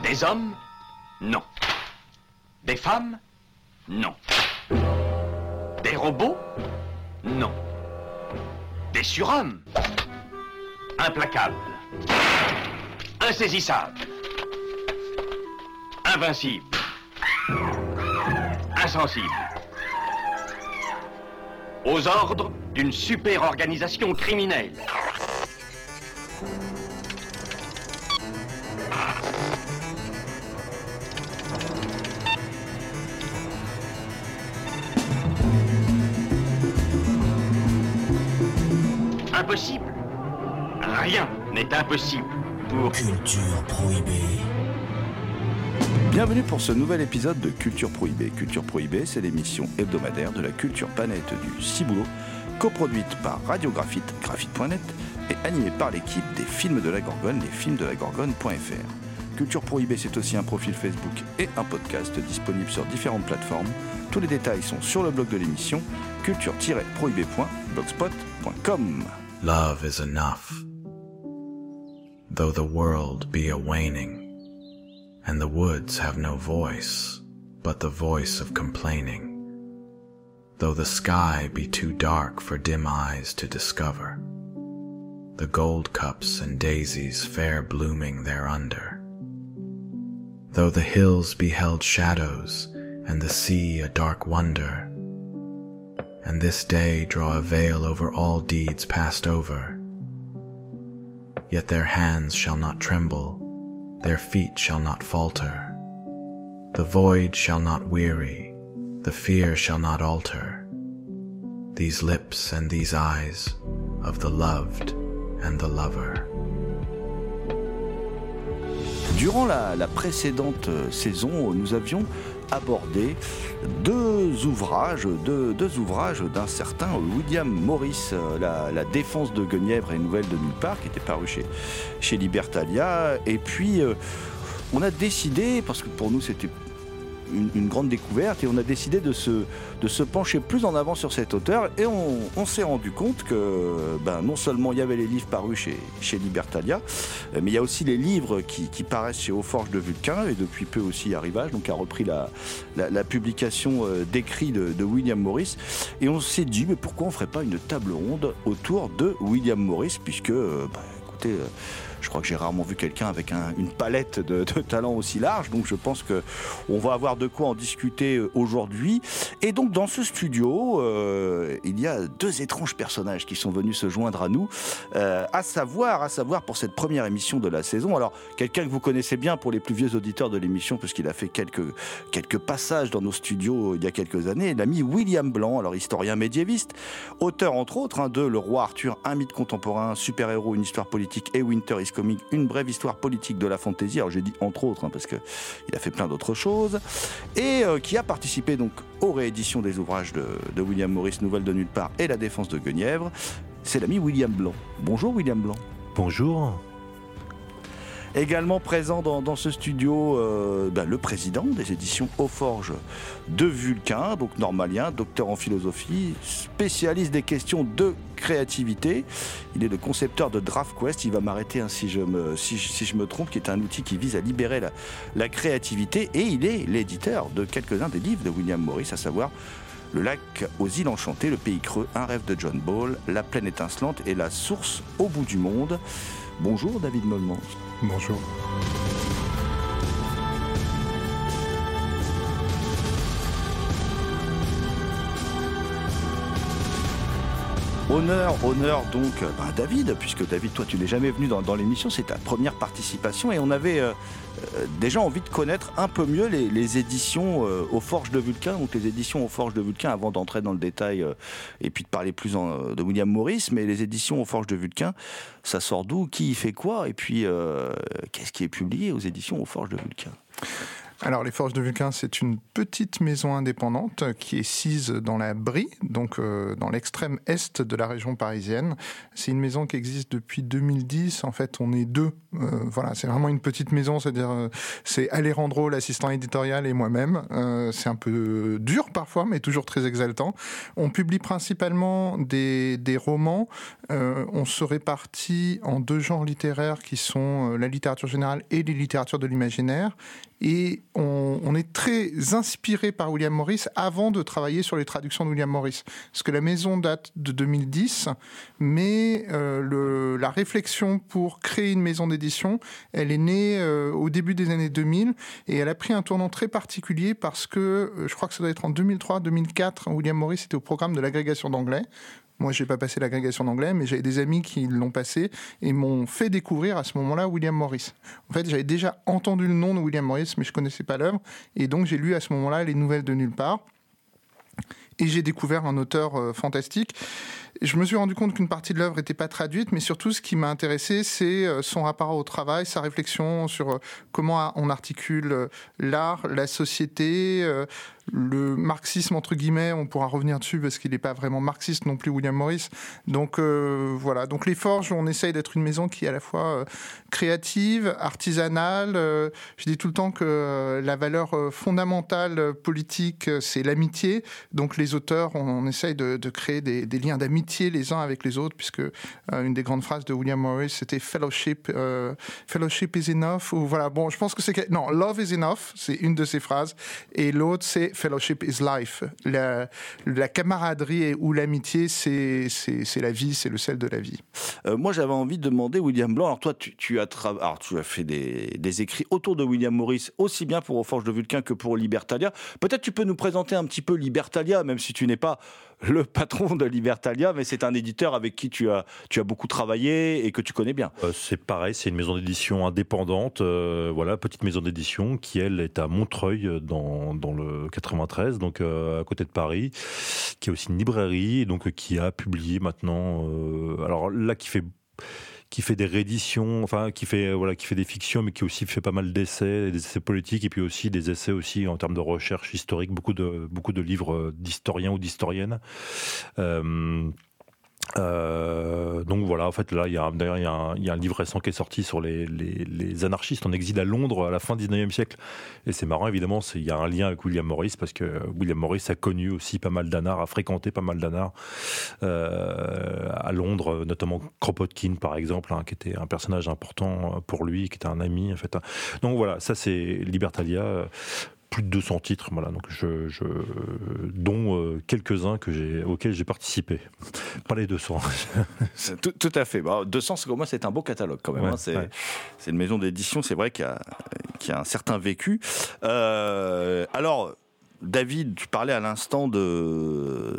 Des hommes? Non. Des femmes? Non. Des robots? Non. Des surhommes? Implacables. Insaisissables. Invincibles. Insensibles. Aux ordres d'une super-organisation criminelle. Impossible. Rien n'est impossible pour... Culture Prohibée. Bienvenue pour ce nouvel épisode de Culture Prohibée. Culture Prohibée, c'est l'émission hebdomadaire de la culture planète du Ciboulot, coproduite par Radio Graphite, graphite.net, et animée par l'équipe des films de la Gorgone, lesfilmsdelagorgone.fr. Culture Prohibée, c'est aussi un profil Facebook et un podcast disponible sur différentes plateformes. Tous les détails sont sur le blog de l'émission, culture-prohibée.blogspot.com. Love is enough, though the world be a waning, and the woods have no voice, but the voice of complaining, though the sky be too dark for dim eyes to discover, the gold cups and daisies fair blooming thereunder, though the hills be held shadows, and the sea a dark wonder, and this day draw a veil over all deeds passed over. Yet their hands shall not tremble, their feet shall not falter. The void shall not weary, the fear shall not alter. These lips and these eyes of the loved and the lover. Durant la précédente saison, nous avions abordé deux ouvrages d'un certain William Morris, la défense de Guenièvre et Nouvelles de nulle part, qui était paru chez Libertalia. Et puis on a décidé, parce que pour nous c'était une grande découverte, et on a décidé de se pencher plus en avant sur cet auteur, et on s'est rendu compte que non seulement il y avait les livres parus chez Libertalia, mais il y a aussi les livres qui paraissent chez Aux-Forges de Vulcain, et depuis peu aussi Arrivage, donc a repris la publication d'écrits de William Morris, et on s'est dit mais pourquoi on ferait pas une table ronde autour de William Morris, puisque écoutez, je crois que j'ai rarement vu quelqu'un avec une palette de talents aussi large, donc je pense qu'on va avoir de quoi en discuter aujourd'hui. Et donc dans ce studio, il y a deux étranges personnages qui sont venus se joindre à nous, à savoir pour cette première émission de la saison. Alors quelqu'un que vous connaissez bien pour les plus vieux auditeurs de l'émission, puisqu'il a fait quelques passages dans nos studios il y a quelques années, l'ami William Blanc, alors historien médiéviste, auteur entre autres de Le Roi Arthur, un mythe contemporain, super-héros, une histoire politique, et Winter is Coming, une brève histoire politique de la fantasy. Alors j'ai dit entre autres parce que il a fait plein d'autres choses, et qui a participé donc aux rééditions des ouvrages de William Morris, Nouvelles de nulle part et La défense de Guenièvre. C'est l'ami William Blanc. Bonjour William Blanc. Bonjour. Également présent dans ce studio, le président des éditions Aux-Forges de Vulcain, donc normalien, docteur en philosophie, spécialiste des questions de créativité. Il est le concepteur de DraftQuest. Il va m'arrêter si je me trompe, qui est un outil qui vise à libérer la créativité. Et il est l'éditeur de quelques-uns des livres de William Morris, à savoir Le lac aux îles enchantées, Le pays creux, Un rêve de John Ball, La plaine étincelante et La source au bout du monde. Bonjour David Molmans. Bonjour. Honneur donc David, puisque David, toi tu n'es jamais venu dans l'émission, c'est ta première participation, et on avait déjà envie de connaître un peu mieux les éditions Aux-Forges de Vulcain, donc les éditions Aux-Forges de Vulcain, avant d'entrer dans le détail et puis de parler plus de William Morris. Mais les éditions Aux-Forges de Vulcain, ça sort d'où, qui y fait quoi, et puis qu'est-ce qui est publié aux éditions Aux-Forges de Vulcain? Alors, les Forges de Vulcain, c'est une petite maison indépendante qui est sise dans la Brie, donc dans l'extrême est de la région parisienne. C'est une maison qui existe depuis 2010. En fait, on est deux. Voilà, c'est vraiment une petite maison, c'est-à-dire c'est Alejandro, l'assistant éditorial, et moi-même. C'est un peu dur parfois, mais toujours très exaltant. On publie principalement des romans. On se répartit en deux genres littéraires qui sont la littérature générale et les littératures de l'imaginaire. Et on est très inspiré par William Morris avant de travailler sur les traductions de William Morris. Parce que la maison date de 2010, mais la réflexion pour créer une maison d'édition, elle est née au début des années 2000 et elle a pris un tournant très particulier parce que, je crois que ça doit être en 2003-2004, William Morris était au programme de l'agrégation d'anglais. Moi, j'ai pas passé l'agrégation d'anglais, mais j'avais des amis qui l'ont passé et m'ont fait découvrir à ce moment-là William Morris. En fait, j'avais déjà entendu le nom de William Morris, mais je connaissais pas l'œuvre. Et donc, j'ai lu à ce moment-là les nouvelles de nulle part. Et j'ai découvert un auteur fantastique. Je me suis rendu compte qu'une partie de l'œuvre n'était pas traduite, mais surtout, ce qui m'a intéressé, c'est son rapport au travail, sa réflexion sur comment on articule l'art, la société, le marxisme, entre guillemets. On pourra revenir dessus parce qu'il n'est pas vraiment marxiste non plus, William Morris. Donc, voilà. Donc, les Forges, on essaye d'être une maison qui est à la fois créative, artisanale. Je dis tout le temps que la valeur fondamentale politique, c'est l'amitié. Donc, les auteurs, on essaye de créer des liens d'amitié les uns avec les autres, puisque une des grandes phrases de William Morris, c'était fellowship is enough, ou voilà. Bon, je pense que c'est non, love is enough, c'est une de ses phrases, et l'autre c'est fellowship is life. La camaraderie ou l'amitié, c'est la vie, c'est le sel de la vie. Moi, j'avais envie de demander, William Blanc. Alors toi, tu as fait des écrits autour de William Morris, aussi bien pour Aux Forges de Vulcain que pour Libertalia. Peut-être tu peux nous présenter un petit peu Libertalia, même si tu n'es pas le patron de Libertalia, mais c'est un éditeur avec qui tu as beaucoup travaillé et que tu connais bien. C'est pareil, c'est une maison d'édition indépendante, voilà, petite maison d'édition qui, elle, est à Montreuil, dans le 93, donc à côté de Paris, qui a aussi une librairie, et donc qui a publié maintenant, alors là, qui fait des rééditions, enfin qui fait des fictions, mais qui aussi fait pas mal d'essais, des essais politiques, et puis aussi des essais aussi en termes de recherche historique, beaucoup de livres d'historiens ou d'historiennes. Donc voilà, en fait là il y a un livre récent qui est sorti sur les anarchistes en exil à Londres à la fin du 19e siècle, et c'est marrant évidemment, il y a un lien avec William Morris parce que William Morris a connu aussi pas mal d'anards, a fréquenté pas mal d'anards à Londres, notamment Kropotkin par exemple, qui était un personnage important pour lui, qui était un ami en fait. Donc voilà, ça c'est Libertalia. Plus de 200 titres, voilà, donc dont quelques-uns auxquels j'ai participé. Pas les 200. Tout à fait. 200, pour moi, c'est un beau catalogue quand même. Ouais, c'est une maison d'édition, c'est vrai, qui a un certain vécu. Alors, David, tu parlais à l'instant de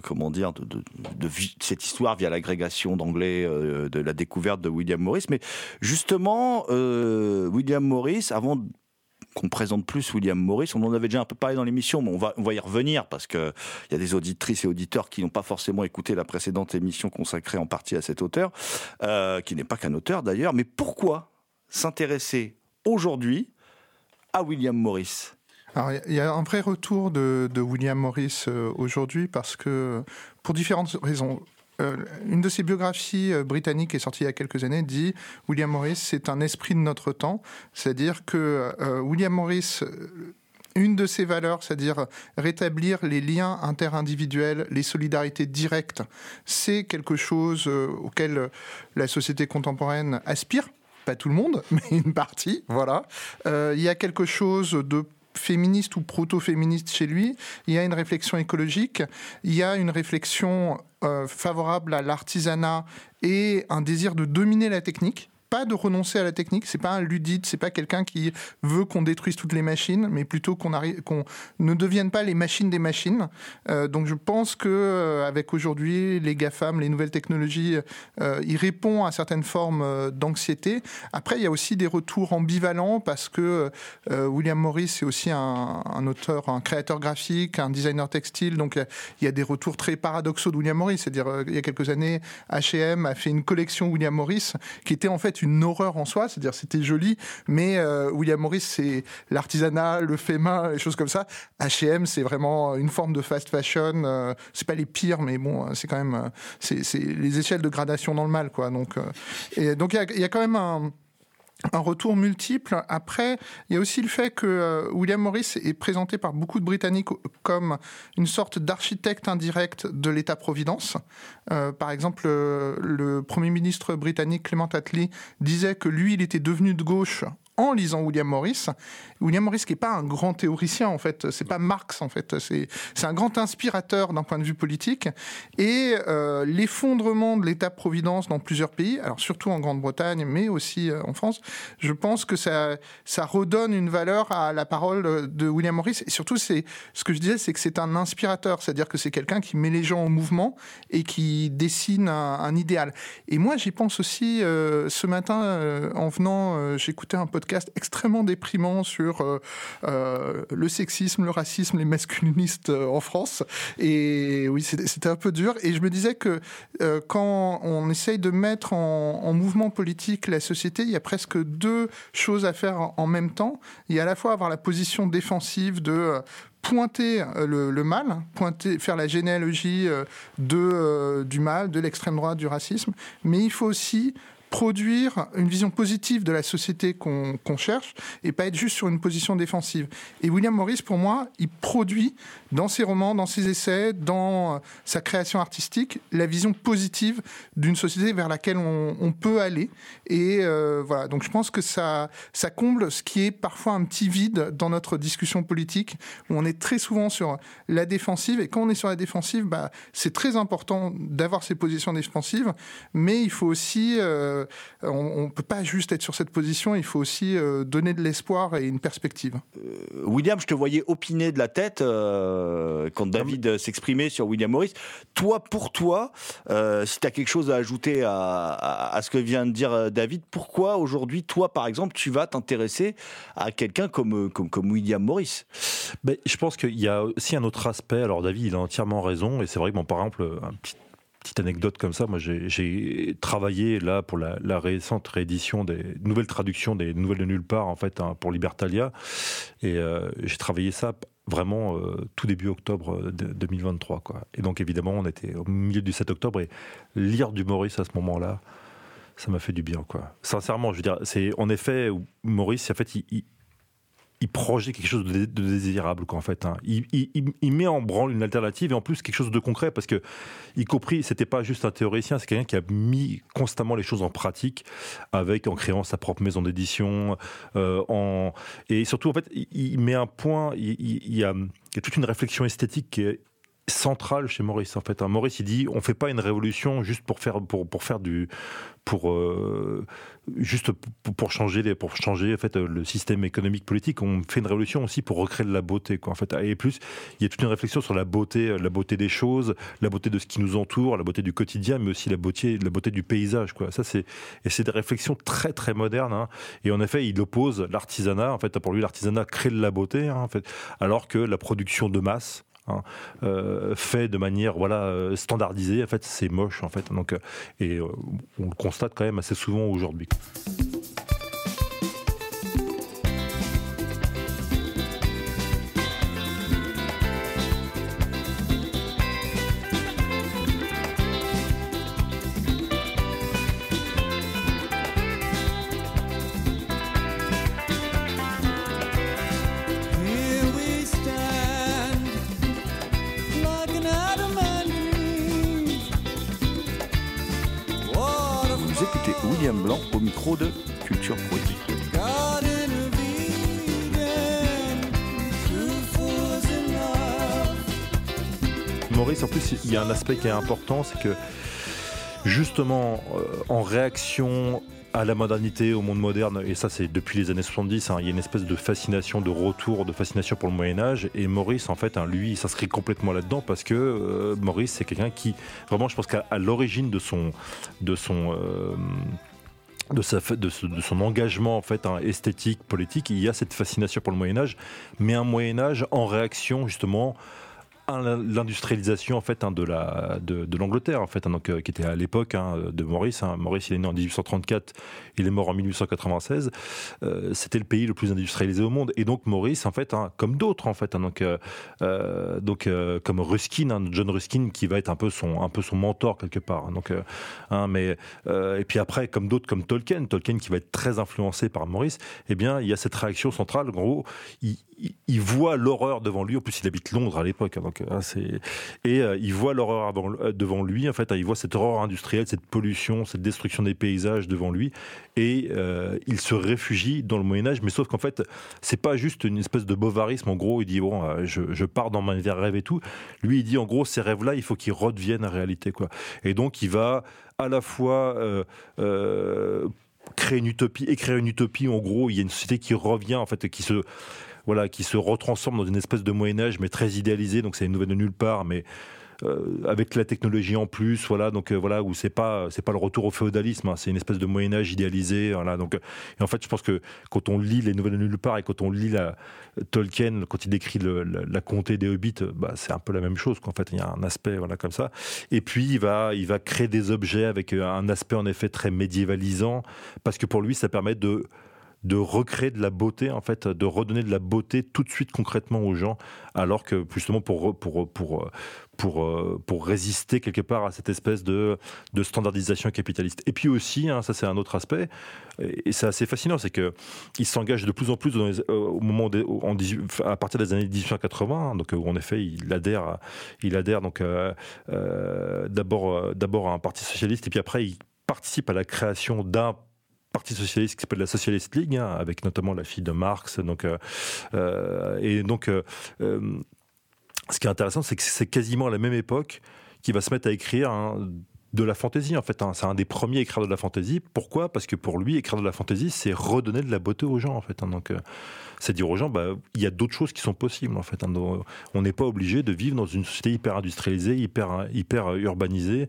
cette histoire via l'agrégation d'anglais, de la découverte de William Morris. Mais justement, William Morris, avant qu'on présente plus William Morris, on en avait déjà un peu parlé dans l'émission, mais on va y revenir parce que il y a des auditrices et auditeurs qui n'ont pas forcément écouté la précédente émission consacrée en partie à cet auteur, qui n'est pas qu'un auteur d'ailleurs. Mais pourquoi s'intéresser aujourd'hui à William Morris ? Alors, il y a un vrai retour de William Morris aujourd'hui parce que, pour différentes raisons. Une de ses biographies britanniques qui est sortie il y a quelques années dit « William Morris, c'est un esprit de notre temps ». C'est-à-dire que William Morris, une de ses valeurs, c'est-à-dire rétablir les liens interindividuels, les solidarités directes, c'est quelque chose auquel la société contemporaine aspire. Pas tout le monde, mais une partie, voilà. Il y a quelque chose de féministe ou proto-féministe chez lui, il y a une réflexion écologique, il y a une réflexion favorable à l'artisanat et un désir de dominer la technique. Pas de renoncer à la technique, c'est pas un luddite, c'est pas quelqu'un qui veut qu'on détruise toutes les machines, mais plutôt qu'on ne devienne pas les machines des machines. Donc je pense que avec aujourd'hui les GAFAM, les nouvelles technologies, il répond à certaines formes d'anxiété. Après, il y a aussi des retours ambivalents parce que William Morris c'est aussi un auteur, un créateur graphique, un designer textile. Donc il y a des retours très paradoxaux de William Morris. C'est-à-dire il y a quelques années, H&M a fait une collection William Morris qui était en fait une horreur en soi, c'est-à-dire c'était joli, mais William Morris, c'est l'artisanat, le fait main, les choses comme ça. H&M, c'est vraiment une forme de fast fashion. C'est pas les pires, mais bon, c'est quand même c'est les échelles de gradation dans le mal, quoi. Donc il y a quand même un retour multiple. Après, il y a aussi le fait que William Morris est présenté par beaucoup de Britanniques comme une sorte d'architecte indirect de l'État-providence. Par exemple, le Premier ministre britannique Clement Attlee disait que lui, il était devenu de gauche en lisant William Morris. William Morris, qui n'est pas un grand théoricien, en fait, c'est pas Marx, en fait, c'est un grand inspirateur d'un point de vue politique. Et l'effondrement de l'État-providence dans plusieurs pays, alors surtout en Grande-Bretagne, mais aussi en France, je pense que ça redonne une valeur à la parole de William Morris. Et surtout, c'est ce que je disais, c'est que c'est un inspirateur, c'est-à-dire que c'est quelqu'un qui met les gens en mouvement et qui dessine un idéal. Et moi, j'y pense aussi ce matin, en venant, j'écoutais un podcast extrêmement déprimant sur le sexisme, le racisme, les masculinistes en France. Et oui, c'était un peu dur. Et je me disais que quand on essaye de mettre en mouvement politique la société, il y a presque deux choses à faire en même temps. Il y a à la fois avoir la position défensive de pointer le mal, faire la généalogie du mal, de l'extrême droite, du racisme, mais il faut aussi produire une vision positive de la société qu'on cherche et pas être juste sur une position défensive. Et William Morris, pour moi, il produit dans ses romans, dans ses essais, dans sa création artistique, la vision positive d'une société vers laquelle on peut aller. Et voilà, donc je pense que ça comble ce qui est parfois un petit vide dans notre discussion politique, où on est très souvent sur la défensive. Et quand on est sur la défensive, c'est très important d'avoir ces positions défensives, mais il faut aussi... on ne peut pas juste être sur cette position, il faut aussi donner de l'espoir et une perspective. William, je te voyais opiner de la tête quand David s'exprimait sur William Morris. Toi, pour toi, si tu as quelque chose à ajouter à ce que vient de dire David, pourquoi aujourd'hui, toi, par exemple, tu vas t'intéresser à quelqu'un comme William Morris ? Ben, je pense qu'il y a aussi un autre aspect. Alors David, il a entièrement raison, et c'est vrai que, par exemple, petite anecdote comme ça, moi j'ai travaillé là pour la récente réédition des nouvelles traductions des Nouvelles de nulle part, en fait, pour Libertalia, et j'ai travaillé ça vraiment tout début octobre 2023, quoi. Et donc évidemment on était au milieu du 7 octobre, et lire du Morris à ce moment-là, ça m'a fait du bien, quoi. Sincèrement, je veux dire, c'est en effet Morris, en fait, il projette quelque chose de désirable, quoi, en fait, hein. Il met en branle une alternative, et en plus quelque chose de concret, parce que, y compris, c'était pas juste un théoricien, c'est quelqu'un qui a mis constamment les choses en pratique, en créant sa propre maison d'édition, et surtout, en fait, il met un point, il y a toute une réflexion esthétique qui est centrale chez Morris, en fait. Morris, il dit, on fait pas une révolution juste pour changer en fait le système économique politique. On fait une révolution aussi pour recréer de la beauté, quoi, en fait. Et plus, il y a toute une réflexion sur la beauté des choses, la beauté de ce qui nous entoure, la beauté du quotidien, mais aussi la beauté du paysage, quoi. C'est des réflexions très très modernes, hein. Et en effet, il oppose l'artisanat. En fait, pour lui, l'artisanat crée de la beauté, hein, en fait, alors que la production de masse, fait de manière standardisée, en fait, c'est moche, en fait. Donc, on le constate quand même assez souvent aujourd'hui. William Blanc au micro de Culture Poétique. Maurice, en plus, il y a un aspect qui est important, c'est que justement, en réaction à la modernité, au monde moderne, et ça c'est depuis les années 70, hein, il y a une espèce de fascination, de retour, de fascination pour le Moyen-Âge, et Maurice, en fait, lui, il s'inscrit complètement là-dedans, parce que Maurice, c'est quelqu'un qui, vraiment, je pense qu'à l'origine de son engagement, en fait, esthétique, politique, il y a cette fascination pour le Moyen-Âge, mais un Moyen-Âge en réaction, justement, l'industrialisation en fait de l'Angleterre en fait, donc qui était à l'époque de Maurice. Maurice, il est né en 1834, il est mort en 1896. C'était le pays le plus industrialisé au monde, et donc Maurice en fait, comme d'autres en fait, donc comme Ruskin, John Ruskin, qui va être un peu son mentor quelque part. Et puis après, comme d'autres, comme Tolkien qui va être très influencé par Maurice. Eh bien, il y a cette réaction centrale. En gros, il voit l'horreur devant lui. En plus, il habite Londres à l'époque, il voit l'horreur devant lui. En fait, il voit cette horreur industrielle, cette pollution, cette destruction des paysages devant lui, et il se réfugie dans le Moyen Âge. Mais sauf qu'en fait, c'est pas juste une espèce de bovarisme. En gros, il dit je pars dans mes rêves et tout. Lui, il dit en gros, ces rêves-là, il faut qu'ils redeviennent réalité, quoi. Et donc, il va à la fois écrire une utopie. En gros, il y a une société qui revient, en fait, qui se retransforme dans une espèce de Moyen-Âge, mais très idéalisé. Donc c'est une nouvelle de nulle part, mais avec la technologie en plus, où c'est pas le retour au féodalisme, c'est une espèce de Moyen-Âge idéalisé, donc, et en fait, je pense que quand on lit les nouvelles de nulle part et quand on lit Tolkien, quand il décrit la comté des Hobbits, c'est un peu la même chose, qu'en fait, il y a un aspect, comme ça. Et puis, il va créer des objets avec un aspect, en effet, très médiévalisant, parce que pour lui, ça permet de recréer de la beauté, en fait, de redonner de la beauté tout de suite concrètement aux gens, alors que justement pour résister quelque part à cette espèce de standardisation capitaliste. Et puis aussi, ça c'est un autre aspect, et c'est assez fascinant, c'est que il s'engage de plus en plus à partir des années 1880, donc où en effet il adhère donc d'abord à un parti socialiste, et puis après il participe à la création d'un parti socialiste qui s'appelle la Socialist League, avec notamment la fille de Marx. Ce qui est intéressant, c'est que c'est quasiment à la même époque qu'il va se mettre à écrire de la fantaisie, en fait. C'est un des premiers à écrire de la fantaisie. Pourquoi ? Parce que pour lui, écrire de la fantaisie, c'est redonner de la beauté aux gens, en fait. C'est dire aux gens, il y a d'autres choses qui sont possibles, en fait. On n'est pas obligé de vivre dans une société hyper industrialisée, hyper urbanisée,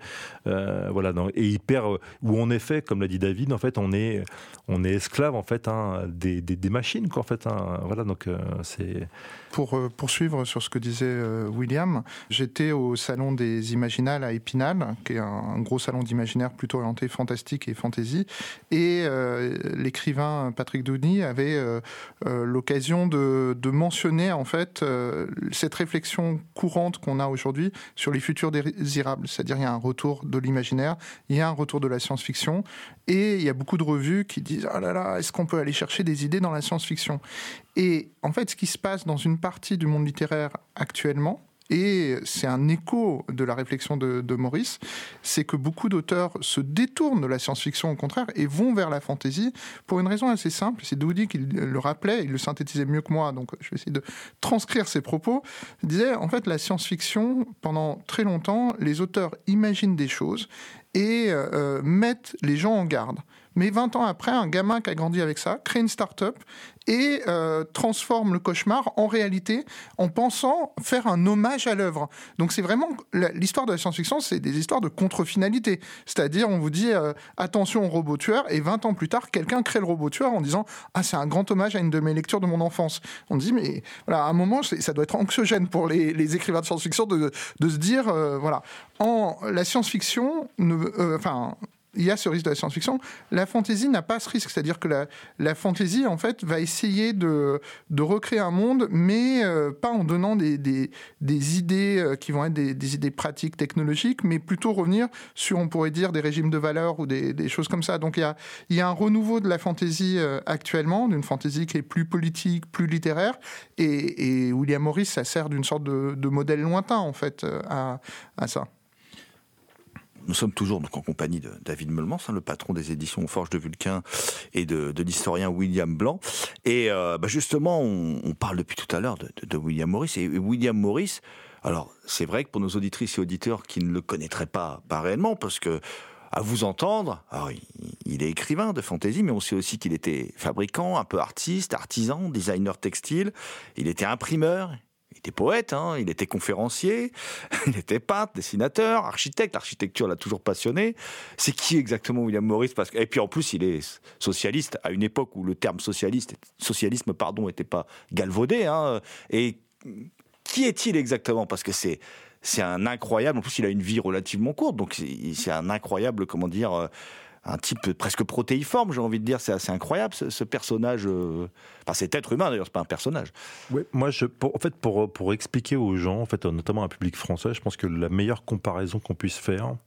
et où en effet, comme l'a dit David, en fait, on est esclave, en fait, des machines, quoi, en fait. C'est... Pour poursuivre sur ce que disait William, j'étais au Salon des Imaginales à Épinal, qui est un gros salon d'imaginaire plutôt orienté fantastique et fantasy, et l'écrivain Patrick Douny avait l'occasion de mentionner en fait cette réflexion courante qu'on a aujourd'hui sur les futurs désirables, c'est-à-dire il y a un retour de l'imaginaire, il y a un retour de la science-fiction, et il y a beaucoup de revues qui disent « Ah là là, est-ce qu'on peut aller chercher des idées dans la science-fiction ?» Et en fait, ce qui se passe dans une partie du monde littéraire actuellement, et c'est un écho de la réflexion de Maurice, c'est que beaucoup d'auteurs se détournent de la science-fiction au contraire et vont vers la fantasy pour une raison assez simple. C'est Doudy qui le rappelait, il le synthétisait mieux que moi, donc je vais essayer de transcrire ses propos. Il disait, en fait, la science-fiction, pendant très longtemps, les auteurs imaginent des choses et mettent les gens en garde. Mais 20 ans après, un gamin qui a grandi avec ça crée une start-up et transforme le cauchemar en réalité en pensant faire un hommage à l'œuvre. Donc c'est vraiment l'histoire de la science-fiction, c'est des histoires de contre-finalité. C'est-à-dire on vous dit attention au robot tueur, et 20 ans plus tard, quelqu'un crée le robot tueur en disant c'est un grand hommage à une de mes lectures de mon enfance. On dit mais voilà, à un moment ça doit être anxiogène pour les écrivains de science-fiction de se dire la science-fiction il y a ce risque de la science-fiction. La fantasy n'a pas ce risque, c'est-à-dire que la fantasy, en fait, va essayer de recréer un monde, mais pas en donnant des idées qui vont être des idées pratiques, technologiques, mais plutôt revenir sur, on pourrait dire, des régimes de valeurs ou des choses comme ça. Donc il y a un renouveau de la fantasy actuellement, d'une fantasy qui est plus politique, plus littéraire, et William Morris, ça sert d'une sorte de modèle lointain, en fait, à ça. Nous sommes toujours donc en compagnie de David Meulemans, le patron des éditions Forge de Vulcain, et de l'historien William Blanc. Et justement, on parle depuis tout à l'heure de William Morris. Et William Morris, alors c'est vrai que pour nos auditrices et auditeurs qui ne le connaîtraient pas réellement, parce que à vous entendre, alors il est écrivain de fantasy, mais on sait aussi qu'il était fabricant, un peu artiste, artisan, designer textile, il était imprimeur. Il était poète, il était conférencier, il était peintre, dessinateur, architecte. L'architecture l'a toujours passionné. C'est qui exactement William Morris ? Et puis en plus, il est socialiste à une époque où le terme socialisme n'était pas galvaudé. Et Qui est-il exactement ? Parce que c'est un incroyable. En plus, il a une vie relativement courte, donc c'est un incroyable, comment dire, un type presque protéiforme, j'ai envie de dire. C'est assez incroyable, ce personnage. Enfin, cet être humain, d'ailleurs, c'est pas un personnage. Oui, moi, pour expliquer aux gens, en fait, notamment à un public français, je pense que la meilleure comparaison qu'on puisse faire,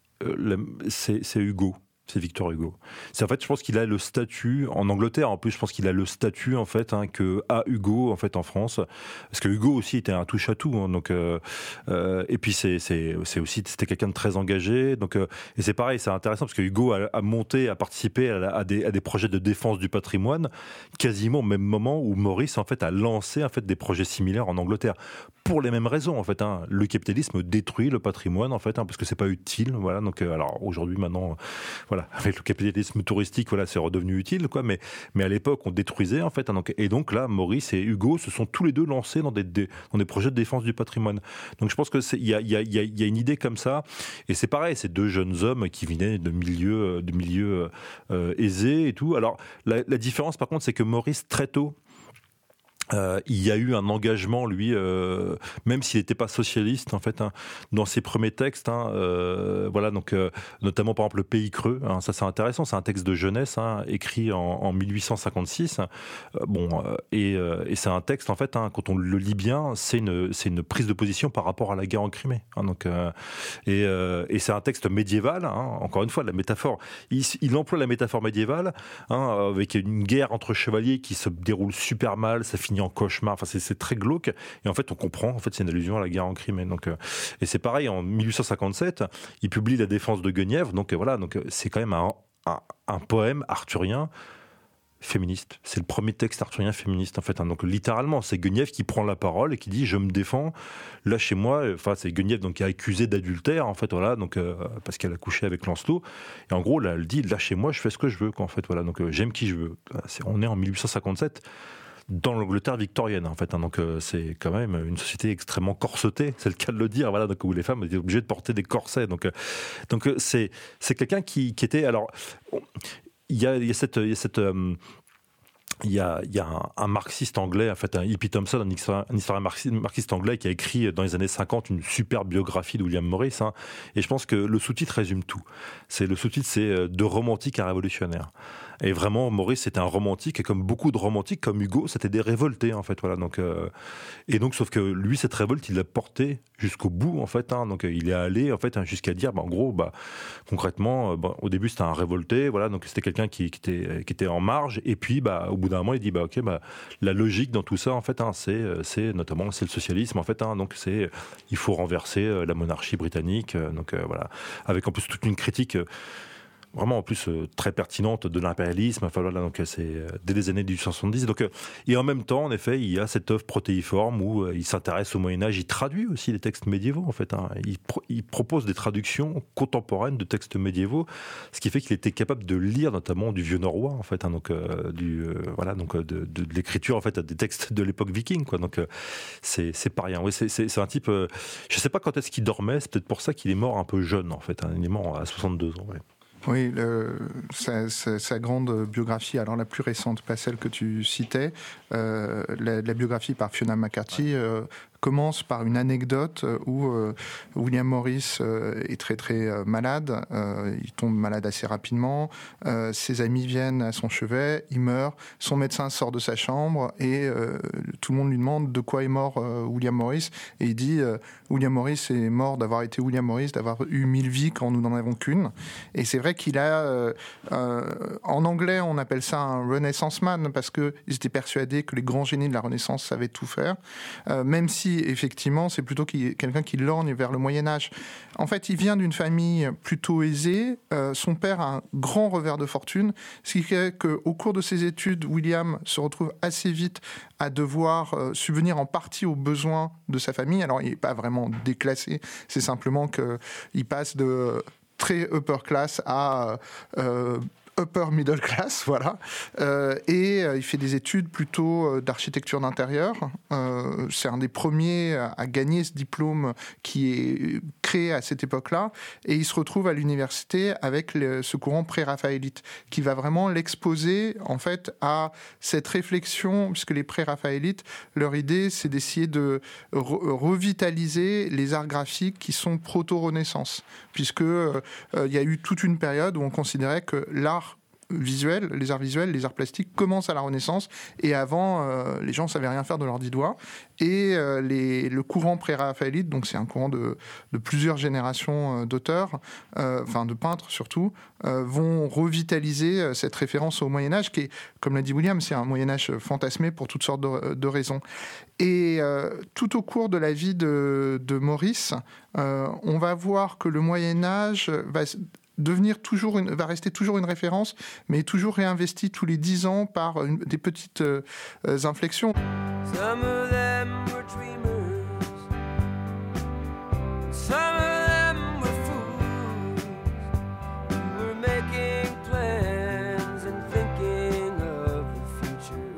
c'est Hugo. C'est Victor Hugo. En fait, je pense qu'il a le statut en Angleterre. En plus, je pense qu'il a le statut en fait que a Hugo en fait en France, parce que Hugo aussi était un touche à tout. Hein, donc, et puis c'était quelqu'un de très engagé. Donc, et c'est pareil, c'est intéressant parce que Hugo a monté, a participé à des projets de défense du patrimoine quasiment au même moment où Maurice en fait a lancé en fait des projets similaires en Angleterre pour les mêmes raisons en fait. Hein. Le capitalisme détruit le patrimoine en fait parce que c'est pas utile. Voilà. Donc, alors aujourd'hui maintenant, voilà. Avec le capitalisme touristique, voilà, c'est redevenu utile, quoi. Mais à l'époque, on détruisait, en fait. Et donc là, Maurice et Hugo se sont tous les deux lancés dans des projets de défense du patrimoine. Donc je pense qu'il y a une idée comme ça. Et c'est pareil, c'est deux jeunes hommes qui venaient de milieux aisés et tout. Alors, la différence, par contre, c'est que Maurice, très tôt, il y a eu un engagement, lui, même s'il n'était pas socialiste, en fait, hein, dans ses premiers textes. Hein, voilà, donc, notamment, par exemple, Le Pays creux. Hein, ça, c'est intéressant. C'est un texte de jeunesse, hein, écrit en 1856. Et c'est un texte, en fait, hein, quand on le lit bien, c'est une prise de position par rapport à la guerre en Crimée. Hein, donc, et c'est un texte médiéval. Hein, encore une fois, la métaphore. Il emploie la métaphore médiévale, hein, avec une guerre entre chevaliers qui se déroule super mal. Ça finit en cauchemar, enfin c'est très glauque, et en fait on comprend, en fait c'est une allusion à la guerre en Crimée. Donc, et c'est pareil, en 1857, il publie La Défense de Guenièvre, donc voilà, donc c'est quand même un poème arthurien féministe. C'est le premier texte arthurien féministe, en fait. Hein. Donc littéralement, c'est Guenièvre qui prend la parole et qui dit « je me défends, là chez moi », enfin c'est Guenièvre donc, qui est accusée d'adultère, en fait, voilà, donc, parce qu'elle a couché avec Lancelot, et en gros, là, elle dit « là chez moi, je fais ce que je veux », quoi, en fait, voilà, donc j'aime qui je veux. On est en 1857, dans l'Angleterre victorienne, en fait. Hein, donc c'est quand même une société extrêmement corsetée, c'est le cas de le dire, voilà, donc où les femmes étaient obligées de porter des corsets. Donc c'est quelqu'un qui était... Alors, il y a un marxiste anglais, en fait, un E.P. Thompson, un historien marxiste anglais qui a écrit dans les années 50 une super biographie de William Morris. Hein, et je pense que le sous-titre résume tout. Le sous-titre, c'est de romantique à révolutionnaire. Et vraiment, Maurice, c'était un romantique, et comme beaucoup de romantiques, comme Hugo, c'était des révoltés, en fait. Voilà, donc, et donc, sauf que lui, cette révolte, il l'a portée jusqu'au bout, en fait. Hein, donc, il est allé, en fait, jusqu'à dire, en gros, concrètement, au début, c'était un révolté, voilà, donc c'était quelqu'un qui était en marge, et puis, au bout d'un moment, il dit, ok, la logique dans tout ça, en fait, hein, c'est notamment, c'est le socialisme, en fait, hein, donc il faut renverser la monarchie britannique, donc voilà, avec en plus toute une critique. Vraiment en plus très pertinente de l'impérialisme, enfin voilà, donc c'est dès les années 1870. Donc, et en même temps, en effet, il y a cette œuvre protéiforme où il s'intéresse au Moyen-Âge, il traduit aussi les textes médiévaux, en fait. Hein. Il propose des traductions contemporaines de textes médiévaux, ce qui fait qu'il était capable de lire notamment du vieux norrois, en fait, hein, donc voilà, donc de l'écriture, en fait, des textes de l'époque viking, quoi. Donc c'est pas rien. Oui, c'est un type. Je sais pas quand est-ce qu'il dormait. C'est peut-être pour ça qu'il est mort un peu jeune, en fait. Hein. Il est mort à 62 ans. Ouais. Oui, sa grande biographie, alors la plus récente, pas celle que tu citais, la biographie par Fiona McCarthy, commence par une anecdote où William Morris est très très malade, il tombe malade assez rapidement, ses amis viennent à son chevet, il meurt, son médecin sort de sa chambre et tout le monde lui demande de quoi est mort William Morris, et il dit William Morris est mort d'avoir été William Morris, d'avoir eu 1000 vies quand nous n'en avons qu'une. Et c'est vrai qu'il a en anglais on appelle ça un Renaissance man, parce qu'ils étaient persuadés que les grands génies de la Renaissance savaient tout faire, même si effectivement, c'est plutôt quelqu'un qui lorgne vers le Moyen-Âge. En fait, il vient d'une famille plutôt aisée. Son père a un grand revers de fortune, ce qui fait qu'au cours de ses études, William se retrouve assez vite à devoir subvenir en partie aux besoins de sa famille. Alors, il n'est pas vraiment déclassé, c'est simplement qu'il passe de très upper class à... upper middle class, voilà. Et il fait des études plutôt d'architecture d'intérieur. C'est un des premiers à gagner ce diplôme qui est créé à cette époque-là, et il se retrouve à l'université avec ce courant pré-raphaélite, qui va vraiment l'exposer en fait à cette réflexion, puisque les pré-raphaélites, leur idée, c'est d'essayer de revitaliser les arts graphiques qui sont proto-Renaissance, puisque il y a eu toute une période où on considérait que l'art visuel, les arts visuels, les arts plastiques commencent à la Renaissance, et avant les gens ne savaient rien faire de leurs 10 doigts, et le courant pré-raphaélite, donc c'est un courant de plusieurs générations d'auteurs, enfin de peintres surtout, vont revitaliser cette référence au Moyen-Âge qui est, comme l'a dit William, c'est un Moyen-Âge fantasmé pour toutes sortes de raisons. Et tout au cours de la vie de Maurice, on va voir que le Moyen-Âge va rester toujours une référence, mais toujours réinvesti tous les 10 ans par des petites inflexions. Some of them were dreamers, some of them were fools, who were making plans and thinking of the future.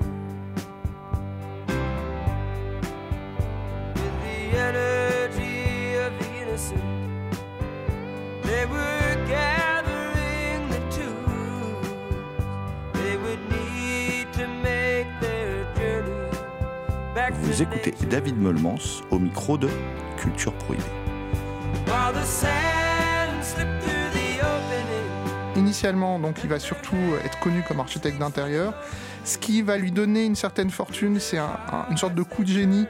With the energy of the innocent, they were gathering the tools they would need to make their journey back to Vous écoutez David Molmans au micro de Culture Prohibée. while the sand slipped through the opening. Initialement, donc, il va surtout être connu comme architecte d'intérieur. Ce qui va lui donner une certaine fortune, c'est une sorte de coup de génie.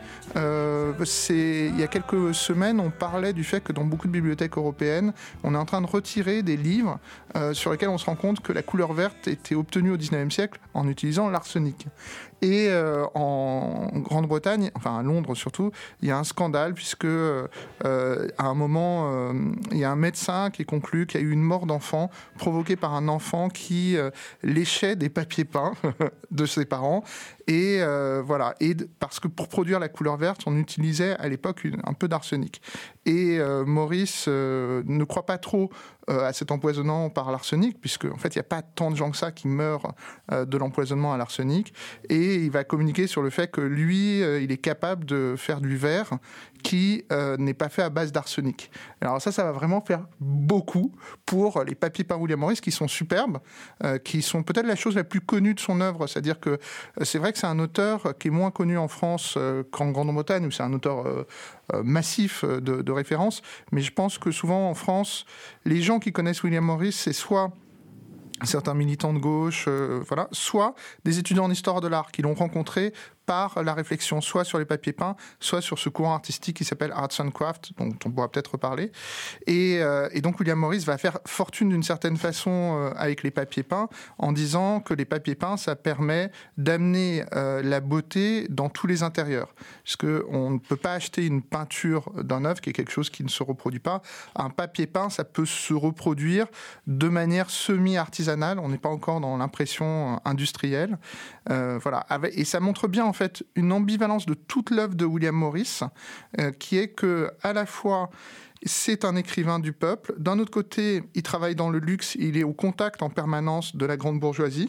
Il y a quelques semaines, on parlait du fait que dans beaucoup de bibliothèques européennes, on est en train de retirer des livres sur lesquels on se rend compte que la couleur verte était obtenue au XIXe siècle en utilisant l'arsenic. Et en Grande-Bretagne, enfin à Londres surtout, il y a un scandale puisque à un moment, il y a un médecin qui conclut qu'il y a eu une mort d'enfant provoquée par un enfant qui léchait des papiers peints de ses parents. Et voilà. Et parce que pour produire la couleur verte, on utilisait à l'époque un peu d'arsenic. Et Maurice ne croit pas trop à cet empoisonnement par l'arsenic, puisque en fait il n'y a pas tant de gens que ça qui meurent de l'empoisonnement à l'arsenic. Et il va communiquer sur le fait que lui, il est capable de faire du verre qui n'est pas fait à base d'arsenic. Alors ça va vraiment faire beaucoup pour les papiers peints William Morris, qui sont superbes, qui sont peut-être la chose la plus connue de son œuvre. C'est-à-dire que c'est vrai que c'est un auteur qui est moins connu en France qu'en Grande-Bretagne, où c'est un auteur massif de référence, mais je pense que souvent en France, les gens qui connaissent William Morris, c'est soit certains militants de gauche, voilà, soit des étudiants en histoire de l'art qui l'ont rencontré par la réflexion, soit sur les papiers peints, soit sur ce courant artistique qui s'appelle Arts and Crafts, dont on pourra peut-être reparler. Et donc William Morris va faire fortune d'une certaine façon avec les papiers peints, en disant que les papiers peints, ça permet d'amener la beauté dans tous les intérieurs. Puisque on ne peut pas acheter une peinture d'un œuvre qui est quelque chose qui ne se reproduit pas. Un papier peint, ça peut se reproduire de manière semi-artisanale. On n'est pas encore dans l'impression industrielle. Voilà. Et ça montre bien en fait une ambivalence de toute l'œuvre de William Morris, qui est que à la fois c'est un écrivain du peuple, d'un autre côté il travaille dans le luxe, il est au contact en permanence de la grande bourgeoisie,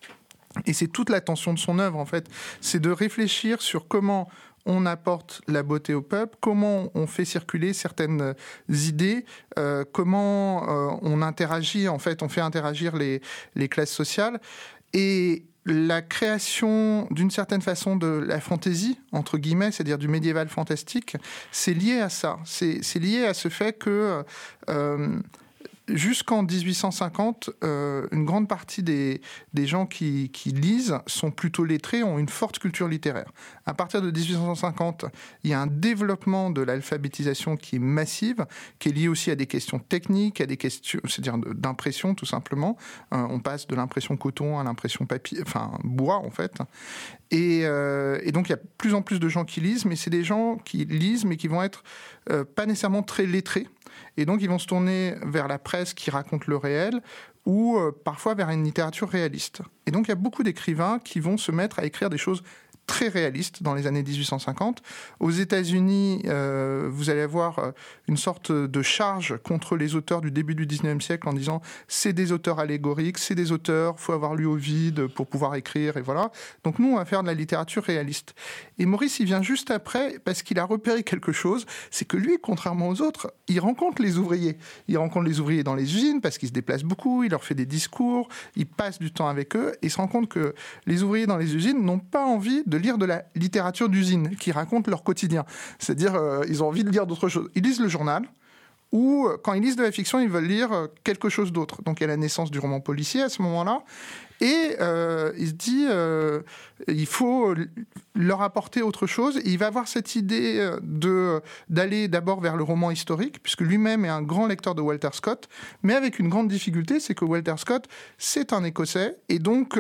et c'est toute la tension de son œuvre en fait, c'est de réfléchir sur comment on apporte la beauté au peuple, comment on fait circuler certaines idées, comment on interagit, en fait, on fait interagir les classes sociales. Et la création, d'une certaine façon, de la fantaisie, entre guillemets, c'est-à-dire du médiéval fantastique, c'est lié à ça. C'est lié à ce fait que jusqu'en 1850, une grande partie des gens qui lisent sont plutôt lettrés, ont une forte culture littéraire. À partir de 1850, il y a un développement de l'alphabétisation qui est massive, qui est lié aussi à des questions techniques, à des questions, c'est-à-dire d'impression tout simplement. On passe de l'impression coton à l'impression papier, enfin bois en fait. Et donc il y a de plus en plus de gens qui lisent, mais c'est des gens qui lisent, mais qui vont être pas nécessairement très lettrés. Et donc ils vont se tourner vers la presse qui raconte le réel, ou parfois vers une littérature réaliste. Et donc il y a beaucoup d'écrivains qui vont se mettre à écrire des choses très réaliste dans les années 1850. Aux États-Unis, vous allez avoir une sorte de charge contre les auteurs du début du 19e siècle en disant c'est des auteurs allégoriques, c'est des auteurs, faut avoir lu Ovide pour pouvoir écrire, et voilà. Donc nous, on va faire de la littérature réaliste. Et Maurice, il vient juste après parce qu'il a repéré quelque chose, c'est que lui, contrairement aux autres, il rencontre les ouvriers. Il rencontre les ouvriers dans les usines parce qu'il se déplace beaucoup, il leur fait des discours, il passe du temps avec eux, et il se rend compte que les ouvriers dans les usines n'ont pas envie de lire de la littérature d'usine qui raconte leur quotidien. C'est-à-dire, ils ont envie de lire d'autres choses. Ils lisent le journal, ou quand ils lisent de la fiction, ils veulent lire quelque chose d'autre. Donc il y a la naissance du roman policier à ce moment-là. Et il se dit, il faut leur apporter autre chose. Et il va avoir cette idée d'aller d'abord vers le roman historique, puisque lui-même est un grand lecteur de Walter Scott, mais avec une grande difficulté, c'est que Walter Scott, c'est un Écossais, et donc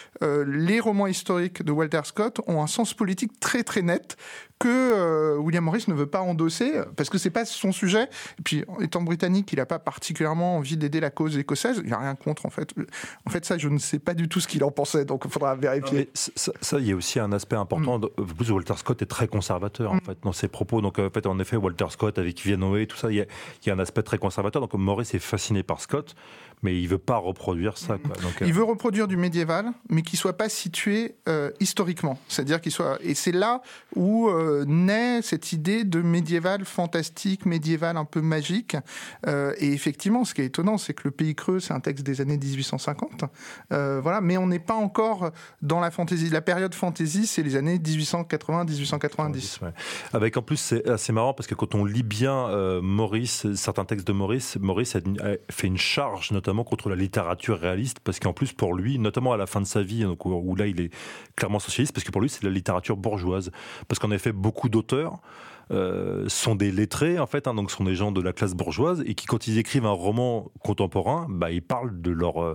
les romans historiques de Walter Scott ont un sens politique très très net que William Morris ne veut pas endosser, parce que c'est pas son sujet. Et puis, étant britannique, il n'a pas particulièrement envie d'aider la cause écossaise. Il n'a rien contre, en fait. En fait, ça, je ne sais pas du tout ce qu'il en pensait, donc il faudra vérifier. Ça, il y a aussi un aspect important. Plus Walter Scott est très conservateur, en fait, dans ses propos. Donc, en fait, Walter Scott avec Vianoé, tout ça, il y a un aspect très conservateur. Donc, Morris est fasciné par Scott, mais il ne veut pas reproduire ça, quoi. Donc, il veut reproduire du médiéval, mais qui ne soit pas situé historiquement. C'est-à-dire qu'il soit... Et c'est là où naît cette idée de médiéval fantastique, médiéval un peu magique. Et effectivement, ce qui est étonnant, c'est que Le Pays Creux, c'est un texte des années 1850. Voilà, mais on n'est pas encore dans la fantaisie. La période fantaisie, c'est les années 1880-1890. Ouais. Avec en plus, c'est assez marrant parce que quand on lit bien certains textes de Morris a fait une charge notamment contre la littérature réaliste, parce qu'en plus pour lui, notamment à la fin de sa vie, donc, où là il est clairement socialiste, parce que pour lui c'est de la littérature bourgeoise, parce qu'en effet beaucoup d'auteurs sont des lettrés, en fait, hein, donc sont des gens de la classe bourgeoise, et qui, quand ils écrivent un roman contemporain, bah, ils parlent de leur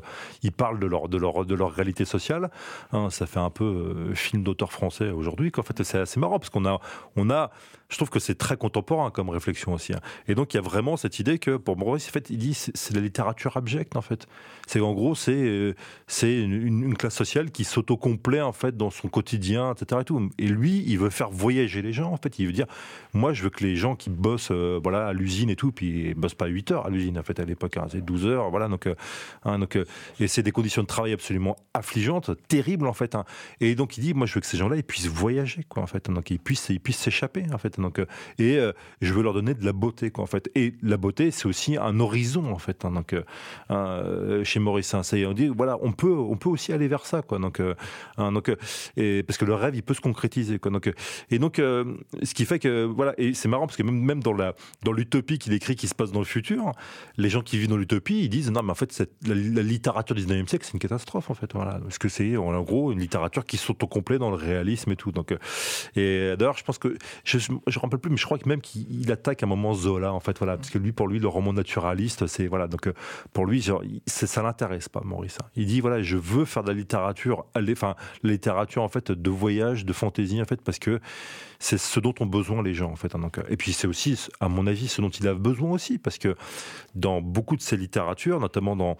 réalité sociale. Hein, ça fait un peu film d'auteur français aujourd'hui, qu'en fait, c'est assez marrant, parce qu'on a, je trouve que c'est très contemporain comme réflexion aussi. Hein. Et donc, il y a vraiment cette idée que, pour Maurice, en fait, il dit, c'est la littérature abjecte, en fait. C'est, en gros, c'est une classe sociale qui s'autocomplaît, en fait, dans son quotidien, etc. Et tout. Et lui, il veut faire voyager les gens, en fait. Il veut dire, moi, je veux que les gens qui bossent voilà, à l'usine et tout, puis ils bossent pas 8 heures à l'usine, en fait, à l'époque, hein, c'est 12 heures, voilà. Donc, et c'est des conditions de travail absolument affligeantes, terribles, en fait. Hein. Et donc, il dit, moi, je veux que ces gens-là, ils puissent voyager, quoi, en fait. Donc, ils puissent s'échapper, en fait. Donc, je veux leur donner de la beauté, quoi, en fait. Et la beauté, c'est aussi un horizon, en fait. Hein, donc, chez Maurice, hein, on dit, voilà, on peut aussi aller vers ça, quoi. Donc, et parce que le rêve, il peut se concrétiser, quoi. Donc, et donc, ce qui fait que, voilà, et c'est marrant parce que même dans l'utopie qu'il écrit qui se passe dans le futur, les gens qui vivent dans l'utopie, ils disent non, mais en fait, la littérature du 19e siècle, c'est une catastrophe, en fait. Voilà. Parce que c'est, en gros, une littérature qui s'autocomplet dans le réalisme et tout. Donc, et d'ailleurs, je pense que, je ne rappelle plus, mais je crois que même qu'il attaque à un moment Zola, en fait, voilà. Parce que pour lui, le roman naturaliste, c'est, voilà. Donc, pour lui, genre, ça l'intéresse pas, Maurice. Hein. Il dit, voilà, je veux faire de la littérature, la littérature, en fait, de voyage, de fantaisie, en fait, parce que c'est ce dont ont besoin les gens, en fait. Donc, et puis c'est aussi, à mon avis, ce dont il a besoin aussi, parce que dans beaucoup de ses littératures, notamment dans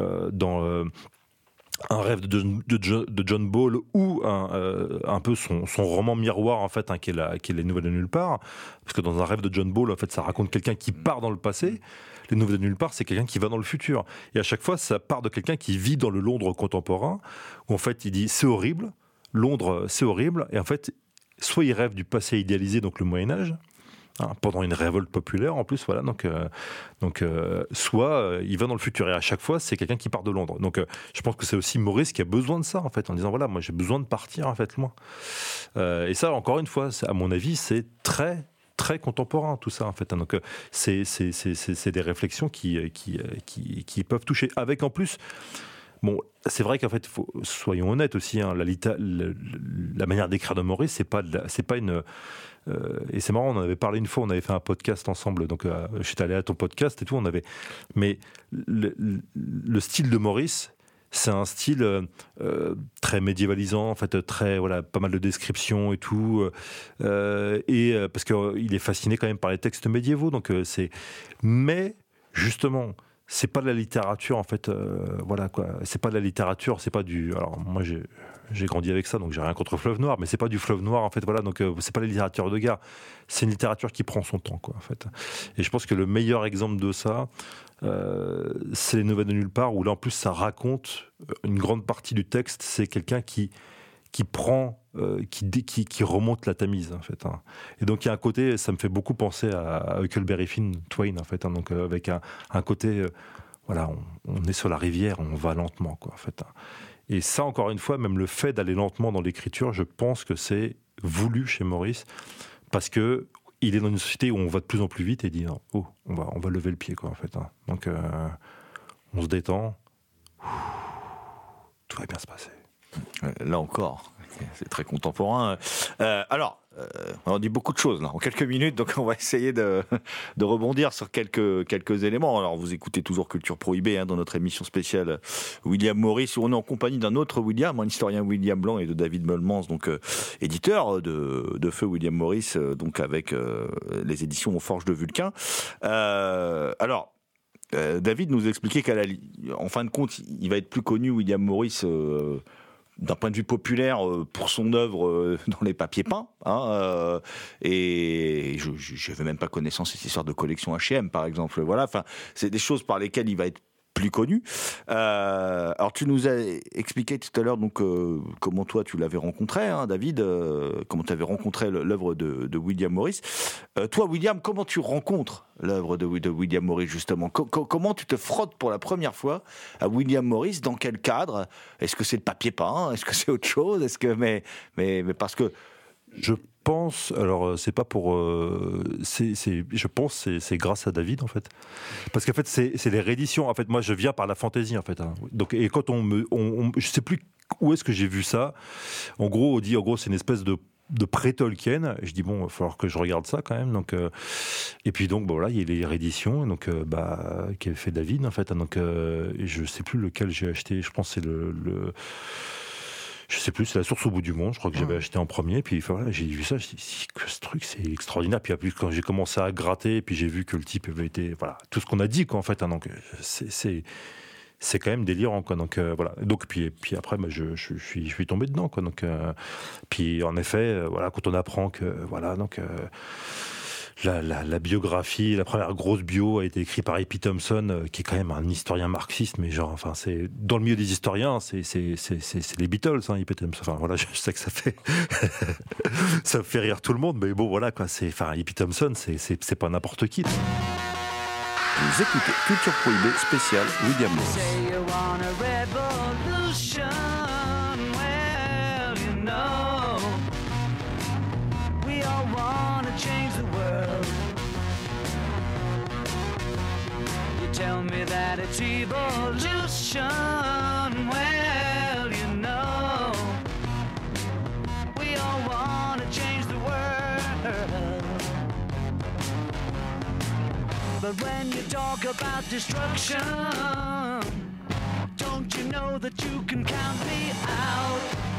Un rêve de John Ball, ou un peu son roman miroir, en fait, hein, qui est Les Nouvelles de nulle part, parce que dans Un rêve de John Ball, en fait, ça raconte quelqu'un qui part dans le passé. Les Nouvelles de nulle part, c'est quelqu'un qui va dans le futur. Et à chaque fois, ça part de quelqu'un qui vit dans le Londres contemporain, où en fait, il dit c'est horrible, Londres, c'est horrible, et en fait, soit il rêve du passé idéalisé, donc le Moyen-Âge, hein, pendant une révolte populaire en plus, voilà, donc soit il va dans le futur, et à chaque fois c'est quelqu'un qui part de Londres. Donc je pense que c'est aussi Maurice qui a besoin de ça, en fait, en disant voilà, moi j'ai besoin de partir, en fait, loin. Et ça, encore une fois, à mon avis, c'est très très contemporain, tout ça, en fait. Donc c'est des réflexions qui peuvent toucher, avec en plus. Bon, c'est vrai qu'en fait, soyons honnêtes aussi, hein, la manière d'écrire de Maurice, c'est pas une. Et c'est marrant, on en avait parlé une fois, on avait fait un podcast ensemble, donc je suis allé à ton podcast et tout, mais le style de Maurice, c'est un style très médiévalisant, en fait, très, voilà, pas mal de descriptions et tout, parce qu'il est fasciné quand même par les textes médiévaux, donc mais justement, c'est pas de la littérature, en fait, voilà, quoi. C'est pas de la littérature, c'est pas du. Alors moi, j'ai grandi avec ça, donc j'ai rien contre le fleuve noir, mais c'est pas du fleuve noir en fait, voilà, donc c'est pas la littérature de guerre, c'est une littérature qui prend son temps, quoi, en fait. Et je pense que le meilleur exemple de ça, c'est les Nouvelles de nulle part, où là en plus ça raconte une grande partie du texte, c'est quelqu'un qui prend, qui remonte la Tamise, en fait. Hein. Et donc il y a un côté, ça me fait beaucoup penser à Huckleberry Finn, Twain, en fait. Hein, donc avec un côté, voilà, on est sur la rivière, on va lentement, quoi, en fait. Hein. Et ça, encore une fois, même le fait d'aller lentement dans l'écriture, je pense que c'est voulu chez Maurice, parce que il est dans une société où on va de plus en plus vite et dit non, oh, on va lever le pied, quoi, en fait. Hein. Donc on se détend, tout va bien se passer. Là encore, c'est très contemporain. Alors, on dit beaucoup de choses là, en quelques minutes, donc on va essayer de rebondir sur quelques éléments. Alors, vous écoutez toujours Culture Prohibée dans notre émission spéciale William Morris, où on est en compagnie d'un autre William, un historien William Blanc, et de David Meulemans, donc éditeur de Feu William Morris, donc avec les éditions aux Forges de Vulcain. Alors, David nous expliquait qu'en fin de compte, il va être plus connu, William Morris, d'un point de vue populaire, pour son œuvre dans les papiers peints, et je n'avais même pas connaissance de cette histoire de collection H&M, par exemple. Voilà, enfin, c'est des choses par lesquelles il va être plus connu. Alors tu nous as expliqué tout à l'heure donc comment toi tu l'avais rencontré, David, comment tu avais rencontré l'œuvre de William Morris. Toi, William, comment tu rencontres l'œuvre de William Morris, justement? Comment tu te frottes pour la première fois à William Morris? Dans quel cadre? Est-ce que c'est le papier peint? Est-ce que c'est autre chose? Est-ce que mais parce que je pense, alors c'est pas pour, je pense c'est grâce à David en fait, parce qu'en fait c'est les rééditions. En fait, moi je viens par la fantaisie en fait. Hein. Donc et quand je sais plus où est-ce que j'ai vu ça. En gros, on dit c'est une espèce de pré-Tolkien. Je dis bon, il va falloir que je regarde ça quand même. Donc et puis donc voilà, il y a les rééditions donc qu'avait fait David en fait. Donc je sais plus lequel j'ai acheté. Je pense que c'est je sais plus, c'est La Source au bout du monde, je crois que j'avais acheté en premier, puis voilà, j'ai vu ça, je me suis dit, ce truc, c'est extraordinaire. Puis quand j'ai commencé à gratter, puis j'ai vu que le type avait été, voilà, tout ce qu'on a dit, quoi, en fait, hein, donc c'est quand même délirant, quoi, donc voilà. Donc puis après, je suis tombé dedans, quoi, donc puis en effet, voilà, quand on apprend que, voilà, donc la biographie, la première grosse bio a été écrite par E.P. Thompson, qui est quand même un historien marxiste, mais genre, enfin, c'est dans le milieu des historiens, c'est les Beatles, E.P. Thompson. Enfin, voilà, je sais que ça fait ça fait rire tout le monde, mais bon, voilà, quoi. E.P. Thompson, c'est pas n'importe qui. Vous écoutez Culture Prohibée spéciale William Morris. Tell me that it's evolution. Well, you know, we all want to change the world. But when you talk about destruction, don't you know that you can count me out?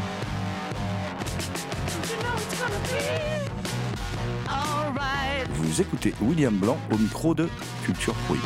Don't you know it's gonna be all right? Vous écoutez William Blanc au micro de Culture Prohibée.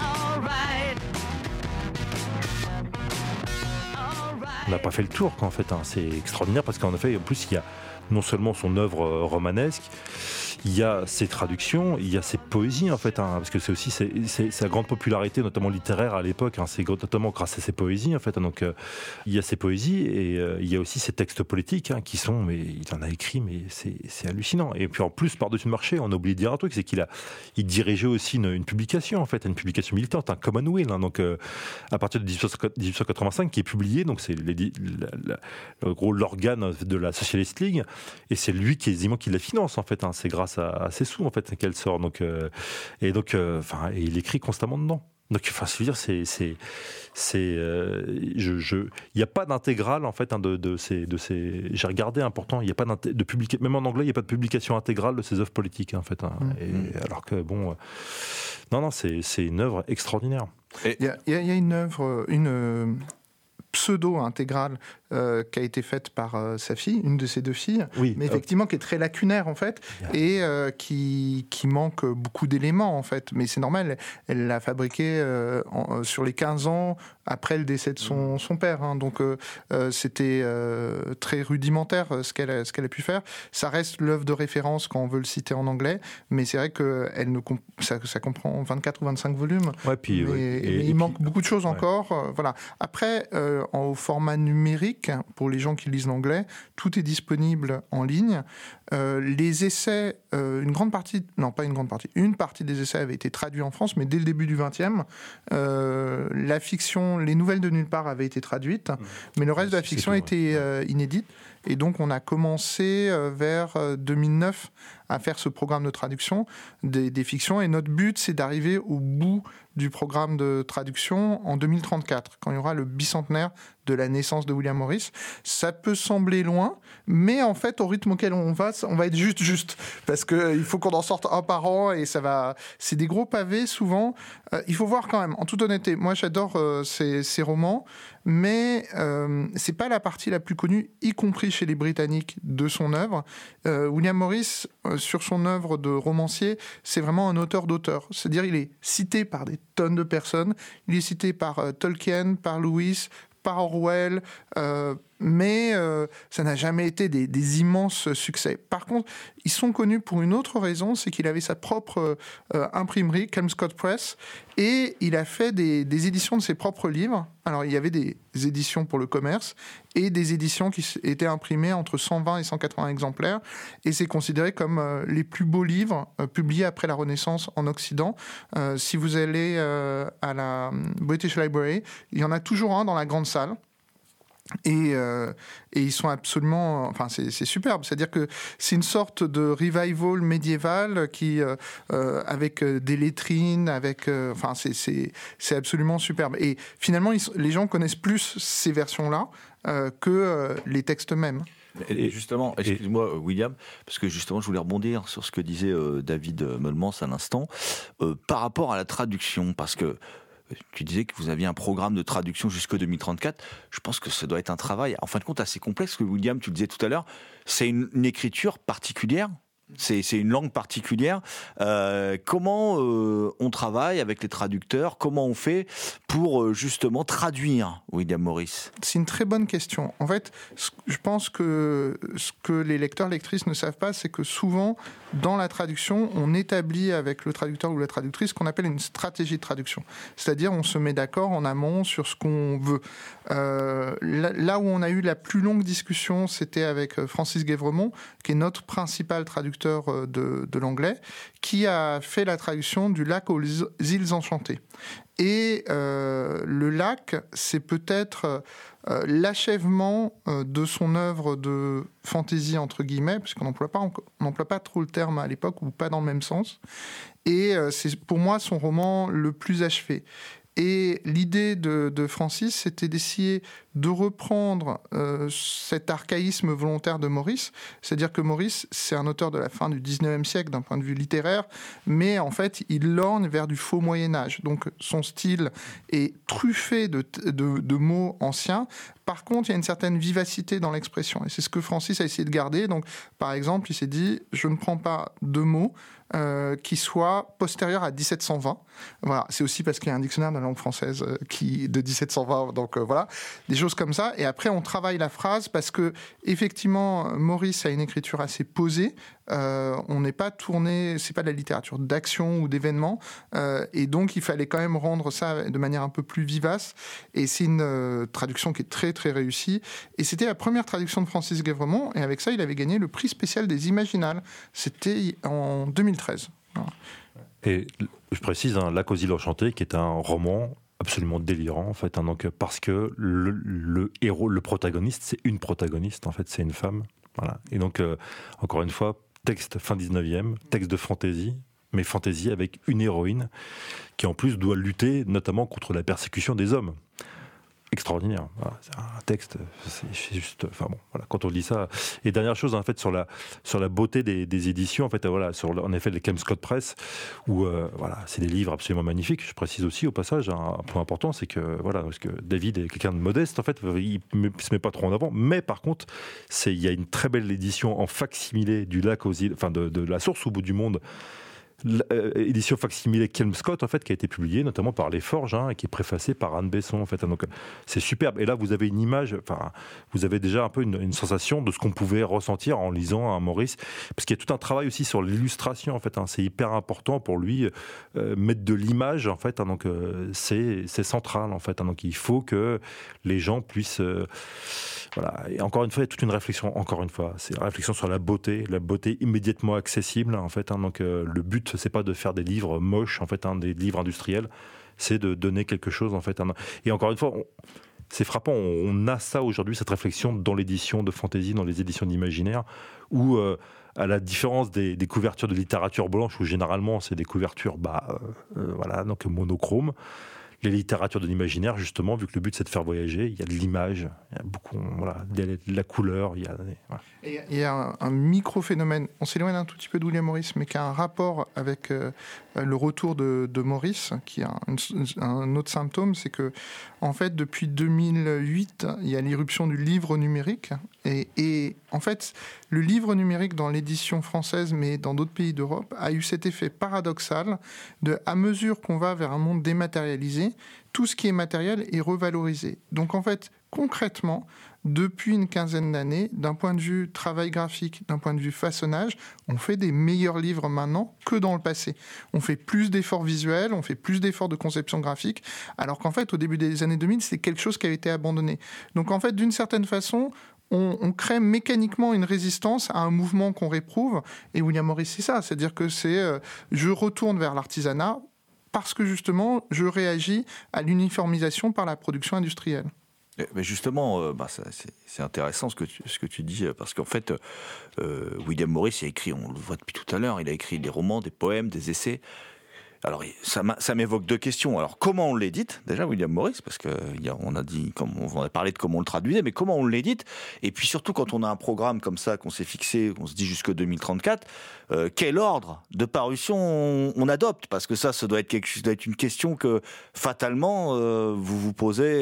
On n'a pas fait le tour, quoi, en fait. Hein. C'est extraordinaire parce qu'en effet, en plus, il y a non seulement son œuvre romanesque, il y a ses traductions, il y a ses poésies, en fait, parce que c'est aussi sa grande popularité, notamment littéraire à l'époque, c'est notamment grâce à ses poésies, en fait. Donc, il y a ses poésies et il y a aussi ses textes politiques qui sont, mais il en a écrit, mais c'est hallucinant. Et puis en plus, par-dessus le marché, on a oublié de dire un truc, c'est il dirigeait aussi une publication, en fait, une publication militante, un Commonweal, donc à partir de 1885, qui est publié, donc c'est l'organe de la Socialist League, et c'est lui quasiment qui la finance, en fait. C'est grâce à ses sous, en fait, qu'elle sort. Donc, et il écrit constamment dedans. Donc, enfin, je veux dire, il n'y a pas d'intégrale, en fait, de ces. J'ai regardé, important, il n'y a pas de publication, même en anglais, il n'y a pas de publication intégrale de ses œuvres politiques, en fait. Alors que, bon, non, c'est une œuvre extraordinaire. Il y a une œuvre, pseudo-intégrale qui a été faite par sa fille, une de ses 2 filles, Oui, mais effectivement qui est très lacunaire en fait, et qui manque beaucoup d'éléments en fait. Mais c'est normal, elle l'a fabriqué sur les 15 ans après le décès de son père. Hein. Donc c'était très rudimentaire ce qu'elle a pu faire. Ça reste l'œuvre de référence quand on veut le citer en anglais, mais c'est vrai que ça comprend 24 ou 25 volumes. Ouais, puis, Mais et il manque puis- beaucoup de choses ouais. encore. Voilà. Après, au format numérique, pour les gens qui lisent l'anglais, tout est disponible en ligne. Les essais, une partie des essais avait été traduits en France, mais dès le début du XXe, la fiction, les nouvelles de nulle part avaient été traduites, mais le reste de la C'est fiction tout, était inédite. Et donc, on a commencé vers 2009 à faire ce programme de traduction des fictions. Et notre but, c'est d'arriver au bout du programme de traduction en 2034, quand il y aura le bicentenaire de la naissance de William Morris. Ça peut sembler loin, mais en fait, au rythme auquel on va être juste. Parce qu'il faut qu'on en sorte un par an et ça va. C'est des gros pavés, souvent. Il faut voir quand même, en toute honnêteté, moi j'adore ces romans, mais c'est pas la partie la plus connue, y compris chez les Britanniques, de son œuvre. William Morris, sur son œuvre de romancier, c'est vraiment un auteur d'auteur. C'est-à-dire, il est cité par des tonnes de personnes. Il est cité par Tolkien, par Lewis, par Orwell, mais ça n'a jamais été des immenses succès. Par contre, ils sont connus pour une autre raison, c'est qu'il avait sa propre imprimerie, Kelmscott Press, et il a fait des éditions de ses propres livres. Alors, il y avait des éditions pour le commerce et des éditions qui étaient imprimées entre 120 et 180 exemplaires, et c'est considéré comme les plus beaux livres publiés après la Renaissance en Occident. Si vous allez à la British Library, il y en a toujours un dans la grande salle. Et ils sont absolument... Enfin, c'est superbe. C'est-à-dire que c'est une sorte de revival médiéval qui, avec des lettrines, enfin, c'est absolument superbe. Et finalement, les gens connaissent plus ces versions-là que les textes mêmes. Et justement, excuse-moi William, parce que justement je voulais rebondir sur ce que disait David Meulmans à l'instant, par rapport à la traduction, parce que tu disais que vous aviez un programme de traduction jusqu'en 2034. Je pense que ça doit être un travail, en fin de compte, assez complexe. Que William, tu le disais tout à l'heure, c'est une écriture particulière. C'est une langue particulière. Comment on travaille avec les traducteurs? Comment on fait pour justement traduire William Morris? C'est une très bonne question. En fait, je pense que ce que les lecteurs, lectrices ne savent pas, c'est que souvent, dans la traduction, on établit avec le traducteur ou la traductrice ce qu'on appelle une stratégie de traduction. C'est-à-dire, on se met d'accord en amont sur ce qu'on veut. Là où on a eu la plus longue discussion, c'était avec Francis Guévremont, qui est notre principal traducteur de l'anglais, qui a fait la traduction du Lac aux îles enchantées. Et le lac, c'est peut-être l'achèvement de son œuvre de fantaisie, entre guillemets, puisqu'on n'emploie pas trop le terme à l'époque, ou pas dans le même sens. Et c'est pour moi son roman le plus achevé. Et l'idée de Francis, c'était d'essayer de reprendre cet archaïsme volontaire de Morris. C'est-à-dire que Morris, c'est un auteur de la fin du 19e siècle d'un point de vue littéraire, mais en fait, il lorgne vers du faux Moyen-Âge. Donc son style est truffé de mots anciens. Par contre, il y a une certaine vivacité dans l'expression. Et c'est ce que Francis a essayé de garder. Donc, par exemple, il s'est dit, je ne prends pas de mots qui soient postérieurs à 1720. Voilà. C'est aussi parce qu'il y a un dictionnaire de la langue française de 1720. Donc voilà, des choses comme ça. Et après, on travaille la phrase parce que effectivement, Morris a une écriture assez posée. On n'est pas tourné, c'est pas de la littérature d'action ou d'événement, et donc il fallait quand même rendre ça de manière un peu plus vivace. Et c'est une traduction qui est très très réussie. Et c'était la première traduction de Francis Guévremont. Et avec ça, il avait gagné le prix spécial des Imaginales. C'était en 2013. Voilà. Et je précise, Lac aux îles enchantées, qui est un roman absolument délirant, en fait, donc, parce que le héros, le protagoniste, c'est une protagoniste, en fait, c'est une femme. Voilà. Et donc, encore une fois, texte fin 19e, texte de fantaisie, mais fantaisie avec une héroïne qui, en plus, doit lutter notamment contre la persécution des hommes. extraordinaire. Voilà, c'est un texte, c'est juste, enfin bon, voilà, quand on lit ça. Et dernière chose, en fait, sur la beauté des éditions, en fait, voilà, en effet, les Kelmscott Press, où voilà, c'est des livres absolument magnifiques. Je précise aussi au passage un point important, c'est que voilà, parce que David est quelqu'un de modeste, en fait, il se met pas trop en avant, mais par contre, il y a une très belle édition en facsimilé du lac aux îles, enfin de la source au bout du monde. Édition facsimilée Kelmscott, en fait, qui a été publiée notamment par Les Forges, et qui est préfacée par Anne Besson, en fait. Donc c'est superbe. Et là, vous avez une image, enfin, vous avez déjà un peu une sensation de ce qu'on pouvait ressentir en lisant un Maurice, parce qu'il y a tout un travail aussi sur l'illustration, en fait. C'est hyper important pour lui, mettre de l'image, en fait. Donc c'est central, en fait. Donc il faut que les gens puissent voilà. Et encore une fois, il y a toute une réflexion. Encore une fois, c'est une réflexion sur la beauté immédiatement accessible, en fait. Donc le but, c'est pas de faire des livres moches, en fait, des livres industriels, c'est de donner quelque chose, en fait. Et encore une fois, c'est frappant, on a ça aujourd'hui, cette réflexion dans l'édition de fantasy, dans les éditions d'imaginaire, où à la différence des couvertures de littérature blanche, où généralement c'est des couvertures voilà, donc monochromes, les littératures de l'imaginaire, justement, vu que le but c'est de faire voyager, il y a de l'image, il y a beaucoup, voilà, de la couleur, il y a... Voilà. Et il y a un micro-phénomène, on s'éloigne un tout petit peu de William Morris, mais qui a un rapport avec le retour de Morris, qui a un autre symptôme, c'est que, en fait, depuis 2008, il y a l'irruption du livre numérique, et en fait, le livre numérique dans l'édition française, mais dans d'autres pays d'Europe, a eu cet effet paradoxal de, à mesure qu'on va vers un monde dématérialisé, tout ce qui est matériel est revalorisé. Donc en fait, concrètement, depuis une quinzaine d'années, d'un point de vue travail graphique, d'un point de vue façonnage, on fait des meilleurs livres maintenant que dans le passé. On fait plus d'efforts visuels, on fait plus d'efforts de conception graphique, alors qu'en fait, au début des années 2000, c'est quelque chose qui avait été abandonné. Donc en fait, d'une certaine façon, on crée mécaniquement une résistance à un mouvement qu'on réprouve, et William Morris, c'est ça, c'est-à-dire que je retourne vers l'artisanat parce que justement, je réagis à l'uniformisation par la production industrielle. Mais justement, c'est intéressant ce que tu dis, parce qu'en fait, William Morris a écrit, on le voit depuis tout à l'heure, il a écrit des romans, des poèmes, des essais. Alors, ça m'évoque deux questions. Alors, comment on l'édite, déjà, William Morris, parce qu'on a dit, on a parlé de comment on le traduisait, mais comment on l'édite, et puis surtout, quand on a un programme comme ça, qu'on s'est fixé, on se dit jusqu'en 2034, quel ordre de parution on adopte, parce que ça doit être une question que, fatalement, vous vous posez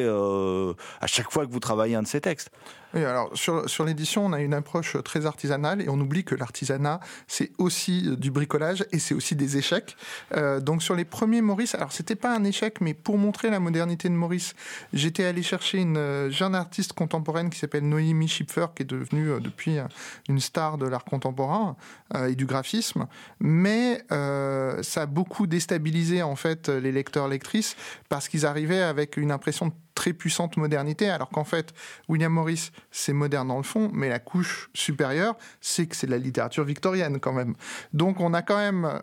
à chaque fois que vous travaillez un de ces textes. Oui, alors sur l'édition, on a une approche très artisanale et on oublie que l'artisanat, c'est aussi du bricolage et c'est aussi des échecs. Donc sur les premiers Maurice, alors c'était pas un échec, mais pour montrer la modernité de Maurice, j'étais allé chercher une jeune artiste contemporaine qui s'appelle Noémie Schipfer, qui est devenue depuis une star de l'art contemporain et du graphisme, mais ça a beaucoup déstabilisé en fait les lecteurs-lectrices parce qu'ils arrivaient avec une impression de très puissante modernité, alors qu'en fait, William Morris, c'est moderne dans le fond, mais la couche supérieure, c'est que c'est de la littérature victorienne quand même. Donc on a quand même...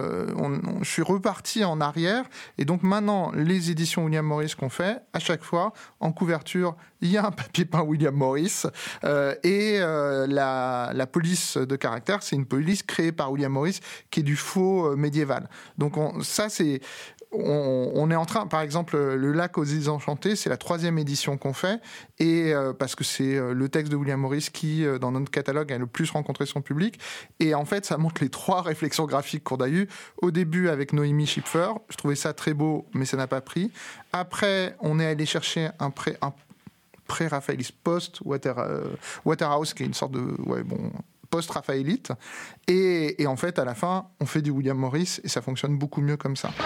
je suis reparti en arrière, et donc maintenant, les éditions William Morris qu'on fait, à chaque fois, en couverture, il y a un papier peint William Morris, et la police de caractère, c'est une police créée par William Morris, qui est du faux médiéval. Donc ça, c'est... On est en train, par exemple, Le Lac aux îles Enchantées, c'est la 3e édition qu'on fait, et parce que c'est le texte de William Morris qui, dans notre catalogue, a le plus rencontré son public. Et en fait, ça montre les 3 réflexions graphiques qu'on a eues. Au début, avec Noémie Schipfer, je trouvais ça très beau, mais ça n'a pas pris. Après, on est allé chercher un pré-raphaéliste post-Waterhouse, qui est une sorte de... post-raphaélite. Et en fait, à la fin, on fait du William Morris, et ça fonctionne beaucoup mieux comme ça.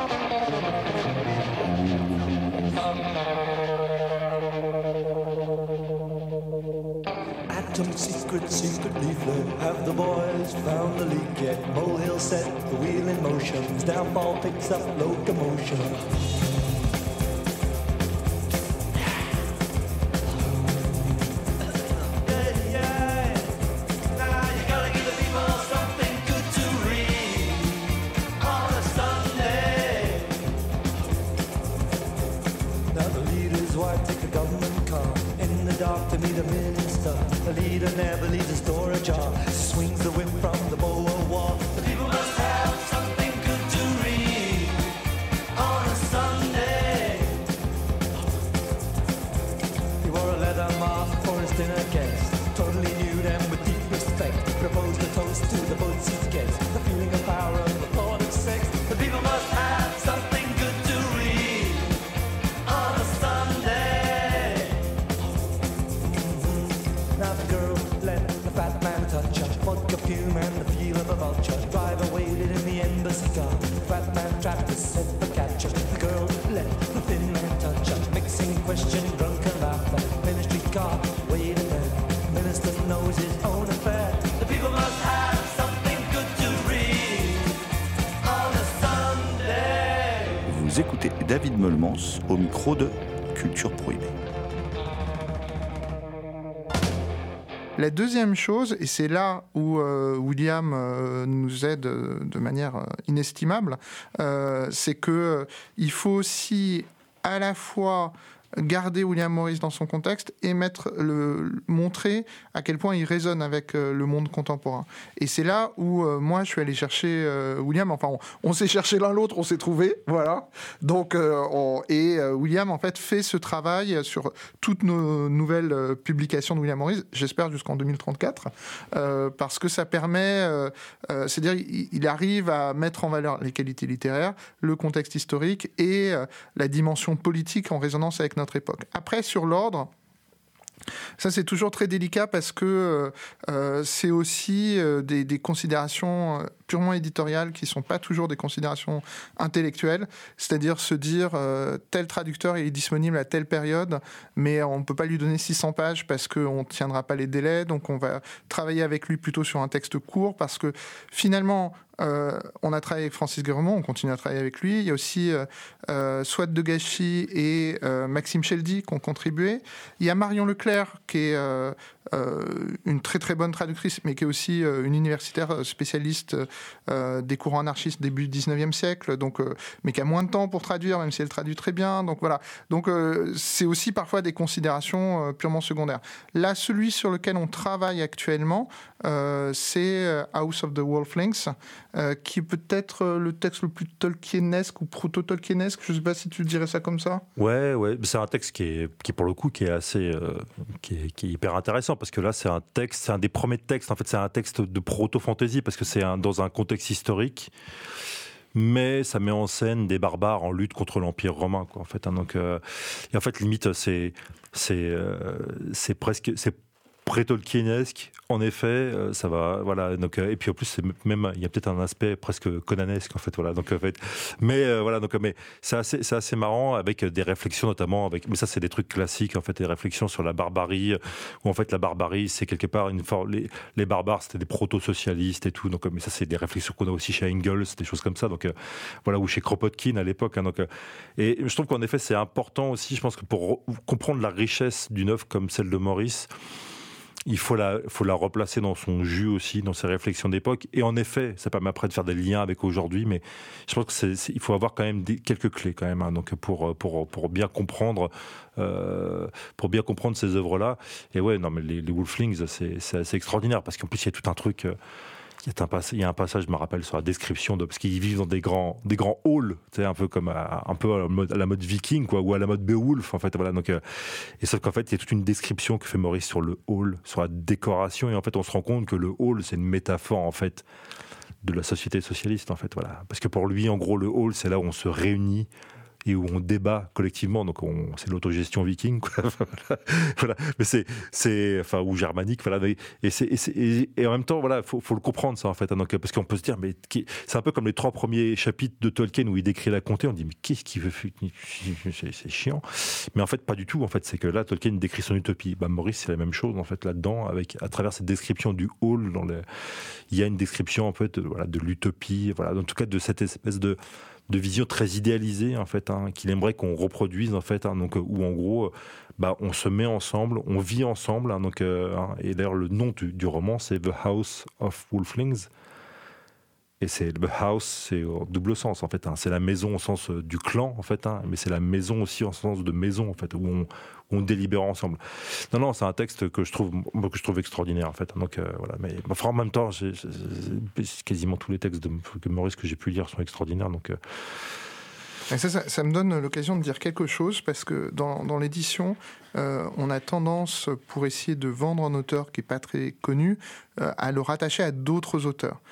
Atom secret leaflet. Have the boys found the leak yet? Molehill set the wheel in motion. Downfall picks up locomotion. To meet a minister, a leader never leaves a store ajar. Swings the whip from the Boer War. The people must have something good to read on a Sunday. Vous écoutez David Meulemans au micro de Culture Prohibée. La deuxième chose, et c'est là où William nous aide de manière inestimable, c'est que il faut aussi à la fois garder William Morris dans son contexte et montrer à quel point il résonne avec le monde contemporain. Et c'est là où moi je suis allé chercher William. Enfin, on s'est cherché l'un l'autre, on s'est trouvé, voilà. Donc William en fait fait ce travail sur toutes nos nouvelles publications de William Morris. J'espère jusqu'en 2034, parce que ça permet, c'est-à-dire il arrive à mettre en valeur les qualités littéraires, le contexte historique et la dimension politique en résonance avec notre époque. Après, sur l'ordre, ça c'est toujours très délicat parce que c'est aussi des considérations purement éditoriales qui ne sont pas toujours des considérations intellectuelles, c'est-à-dire se dire tel traducteur il est disponible à telle période, mais on ne peut pas lui donner 600 pages parce qu'on ne tiendra pas les délais, donc on va travailler avec lui plutôt sur un texte court parce que finalement on a travaillé avec Francis Guerremont, on continue à travailler avec lui. Il y a aussi Swat de Gachy et Maxime Cheldy qui ont contribué. Il y a Marion Leclerc qui est une très très bonne traductrice, mais qui est aussi une universitaire spécialiste des courants anarchistes début du 19e siècle, donc, mais qui a moins de temps pour traduire, même si elle traduit très bien. Donc voilà. Donc c'est aussi parfois des considérations purement secondaires. Là, celui sur lequel on travaille actuellement, c'est House of the Wolflings, qui est peut-être le texte le plus tolkienesque ou proto-tolkienesque. Je ne sais pas si tu dirais ça comme ça. Ouais, c'est un texte qui est pour le coup qui est assez, qui est hyper intéressant parce que là c'est un des premiers textes. En fait, c'est un texte de proto-fantasy parce que c'est dans un contexte historique. Mais ça met en scène des barbares en lutte contre l'Empire romain, quoi. En fait, hein, donc, et en fait, limite, c'est presque pré-tolkienesque. En effet, ça va, voilà. Donc, et puis en plus, même, il y a peut-être un aspect presque conanesque, en fait, voilà. Donc, en fait, mais voilà, donc, mais c'est assez marrant avec des réflexions, notamment avec, mais ça, c'est des trucs classiques, en fait, des réflexions sur la barbarie, où en fait, la barbarie, c'est quelque part les barbares, c'était des proto-socialistes et tout. Donc, mais ça, c'est des réflexions qu'on a aussi chez Engels, des choses comme ça. Donc, voilà, ou chez Kropotkin à l'époque. Hein, donc, et je trouve qu'en effet, c'est important aussi. Je pense que pour comprendre la richesse d'une œuvre comme celle de Morris, il faut la replacer dans son jus aussi, dans ses réflexions d'époque. Et en effet, ça permet après de faire des liens avec aujourd'hui, mais je pense qu'il faut avoir quand même quelques clés quand même, hein, donc pour bien comprendre ces œuvres-là. Et ouais, non, mais les Wolflings, c'est assez extraordinaire parce qu'en plus il y a tout un truc. Il y a un passage, je me rappelle, sur la description parce qu'ils vivent dans des grands halls, tu sais, un peu comme à la mode viking, quoi, ou à la mode Beowulf, en fait, voilà. Donc, et sauf qu'en fait, il y a toute une description que fait Maurice sur le hall, sur la décoration, et en fait, on se rend compte que le hall, c'est une métaphore, en fait, de la société socialiste, en fait, voilà. Parce que pour lui, en gros, le hall, c'est là où on se réunit et où on débat collectivement, donc c'est l'autogestion viking, quoi. Voilà. Mais enfin, ou germanique, voilà. Et en même temps, voilà, faut le comprendre, ça, en fait. Donc, parce qu'on peut se dire, mais c'est un peu comme les 3 premiers chapitres de Tolkien où il décrit la comté, on dit, mais qu'est-ce qu'il veut faire? C'est chiant. Mais en fait, pas du tout, en fait. C'est que là, Tolkien décrit son utopie. Maurice, c'est la même chose, en fait, là-dedans, à travers cette description du hall, il y a une description, en fait, voilà, de l'utopie, voilà, en tout cas, de cette espèce de vision très idéalisée, en fait, hein, qu'il aimerait qu'on reproduise, en fait, hein, donc, où en gros, on se met ensemble, on vit ensemble, hein, donc, et d'ailleurs le nom du roman c'est The House of Wolflings, et c'est The House, c'est au double sens, en fait, hein, c'est la maison au sens du clan, en fait, hein, mais c'est la maison aussi en sens de maison, en fait, où on délibère ensemble. Non, c'est un texte que je trouve extraordinaire, en fait. Donc voilà, mais enfin, en même temps, quasiment tous les textes de Maurice que j'ai pu lire sont extraordinaires. Donc et ça me donne l'occasion de dire quelque chose parce que dans l'édition, on a tendance, pour essayer de vendre un auteur qui est pas très connu, à le rattacher à d'autres auteurs.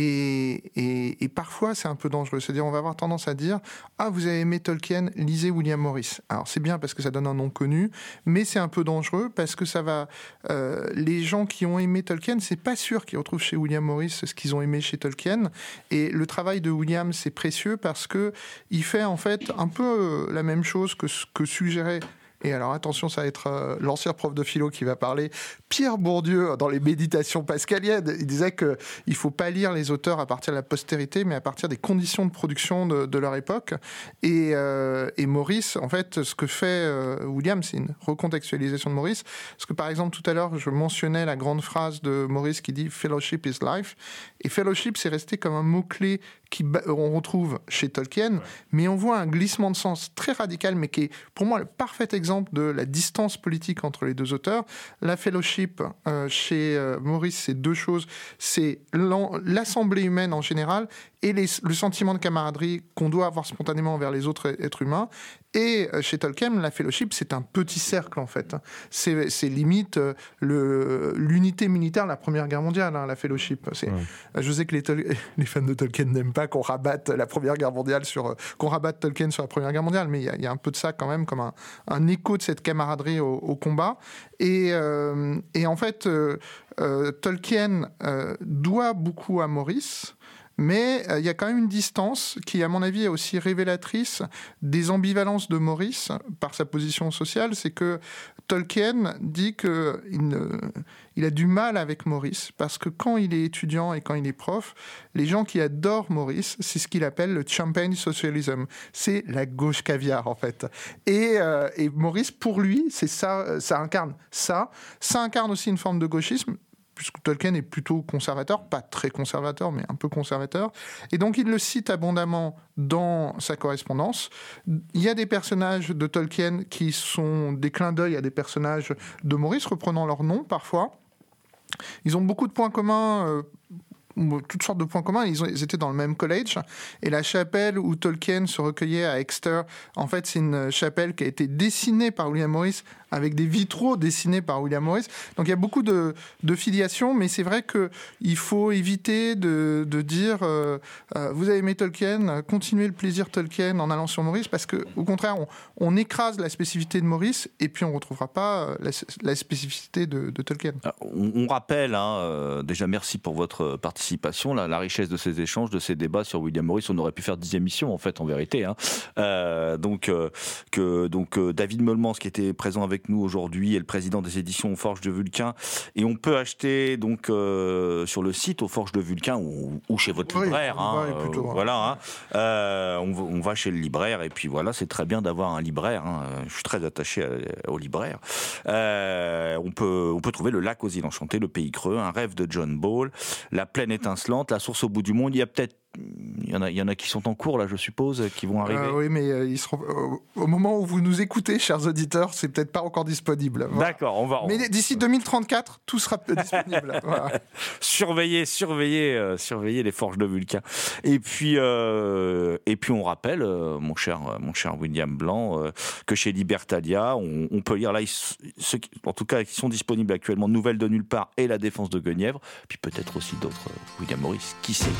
Et parfois, c'est un peu dangereux. C'est-à-dire, on va avoir tendance à dire « Ah, vous avez aimé Tolkien, lisez William Morris ». Alors, c'est bien parce que ça donne un nom connu, mais c'est un peu dangereux parce que ça va... les gens qui ont aimé Tolkien, c'est pas sûr qu'ils retrouvent chez William Morris ce qu'ils ont aimé chez Tolkien. Et le travail de William, c'est précieux parce que il fait en fait un peu la même chose que ce que suggérait Et alors attention, ça va être l'ancien prof de philo qui va parler, Pierre Bourdieu, dans les méditations pascaliennes. Il disait qu'il ne faut pas lire les auteurs à partir de la postérité, mais à partir des conditions de production de leur époque. Et Maurice, en fait, ce que fait William, c'est une recontextualisation de Maurice. Parce que par exemple, tout à l'heure, je mentionnais la grande phrase de Maurice qui dit « Fellowship is life ». Et fellowship, c'est resté comme un mot-clé qu'on retrouve chez Tolkien, mais on voit un glissement de sens très radical, mais qui est pour moi le parfait exemple de la distance politique entre les deux auteurs. La fellowship chez Maurice, c'est deux choses, c'est l'assemblée humaine en général et le sentiment de camaraderie qu'on doit avoir spontanément envers les autres êtres humains. Et chez Tolkien, la fellowship, c'est un petit cercle en fait. C'est limite l'unité militaire de la Première Guerre mondiale, la fellowship. Je sais que les fans de Tolkien n'aiment pas qu'on rabatte la Première Guerre mondiale qu'on rabatte Tolkien sur la Première Guerre mondiale, mais il y a un peu de ça quand même, comme un écho de cette camaraderie au combat. Et en fait, Tolkien doit beaucoup à Maurice. Mais il y a quand même une distance qui, à mon avis, est aussi révélatrice des ambivalences de Maurice par sa position sociale. C'est que Tolkien dit qu'il a du mal avec Maurice parce que quand il est étudiant et quand il est prof, les gens qui adorent Maurice, c'est ce qu'il appelle le champagne socialism. C'est la gauche caviar, en fait. Et Maurice, pour lui, c'est ça incarne ça. Ça incarne aussi une forme de gauchisme, puisque Tolkien est plutôt conservateur, pas très conservateur, mais un peu conservateur. Et donc, il le cite abondamment dans sa correspondance. Il y a des personnages de Tolkien qui sont des clins d'œil à des personnages de Maurice, reprenant leur nom parfois. Ils ont beaucoup de points communs, toutes sortes de points communs. Ils étaient dans le même collège. Et la chapelle où Tolkien se recueillait à Exeter, en fait, c'est une chapelle qui a été dessinée par William Morris, avec des vitraux dessinés par William Morris. Donc il y a beaucoup de filiation, mais c'est vrai qu'il faut éviter de dire vous avez aimé Tolkien, continuez le plaisir Tolkien en allant sur Morris, parce qu'au contraire, on écrase la spécificité de Morris et puis on ne retrouvera pas la spécificité de Tolkien. On rappelle, déjà merci pour votre participation, la richesse de ces échanges, de ces débats sur William Morris. On aurait pu faire 10 émissions en fait, en vérité. Donc David Meulmans, qui était présent avec nous aujourd'hui, est le président des éditions aux Forges de Vulcain, et on peut acheter donc sur le site aux Forges de Vulcain ou chez votre libraire. Voilà, on va chez le libraire et puis voilà, c'est très bien d'avoir un libraire. Je suis très attaché au libraire. On peut trouver Le Lac aux îles enchantées, Le Pays creux, Un rêve de John Ball, La plaine étincelante, La source au bout du monde. Il y en a qui sont en cours, là, je suppose, qui vont arriver. Oui, mais ils seront au moment où vous nous écoutez, chers auditeurs, c'est peut-être pas encore disponible. Voilà. D'accord, Mais d'ici 2034, tout sera disponible. Voilà. Surveillez les Forges de Vulcain. Et puis on rappelle, mon cher William Blanc, que chez Libertalia, on peut lire là, ceux qui, en tout cas, qui sont disponibles actuellement, Nouvelles de nulle part et La défense de Guenièvre, puis peut-être aussi d'autres William Morris, qui sait.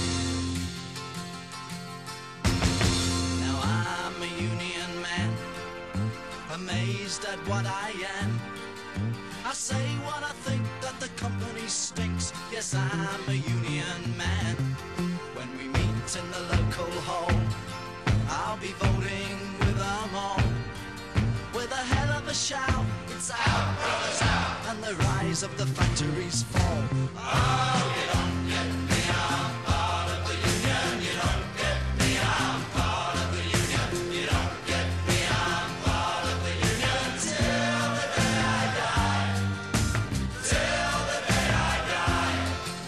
Amazed at what I am. I say what I think, that the company stinks. Yes, I'm a union man. When we meet in the local hall, I'll be voting with them all. With a hell of a shout, it's out, brothers, out, and the rise of the factories fall. Oh, you don't get me, I'm part of the union. You don't get me, I'm part of the union. You don't get me, I'm part of the union. Till the day I die. Till the day I die.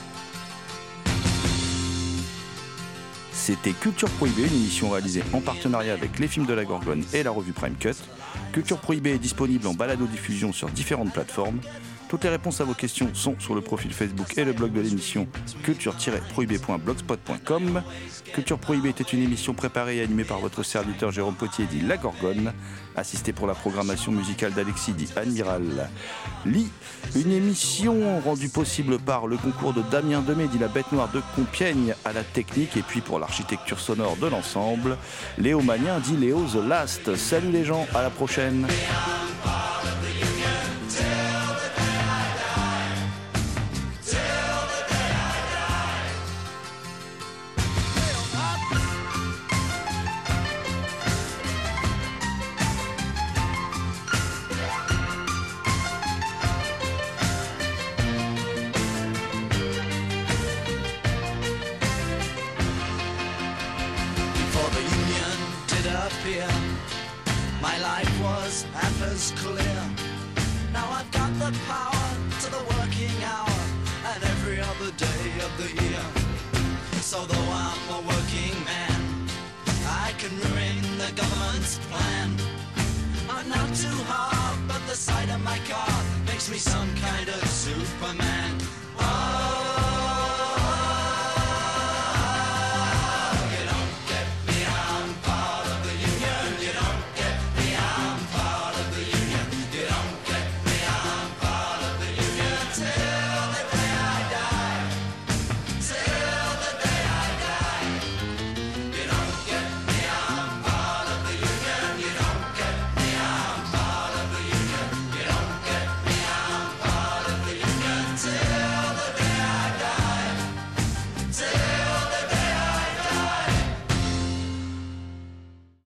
C'était Culture Prohibée, une émission réalisée en partenariat avec les films de la Gorgone et la revue Prime Cut. Culture Prohibée est disponible en balado-diffusion sur différentes plateformes. Toutes les réponses à vos questions sont sur le profil Facebook et le blog de l'émission culture-prohibée.blogspot.com. Culture Prohibée était une émission préparée et animée par votre serviteur Jérôme Potier dit La Gorgone, assisté pour la programmation musicale d'Alexis dit Admiral Lee. Une émission rendue possible par le concours de Damien Demey dit La Bête Noire de Compiègne à la technique, et puis pour l'architecture sonore de l'ensemble, Léo Magnin dit Léo The Last. Salut les gens, à la prochaine. disappear. My life was half as clear. Now I've got the power to the working hour and every other day of the year. So though I'm a working man, I can ruin the government's plan. I'm not too hard, but the sight of my car makes me some kind of Superman.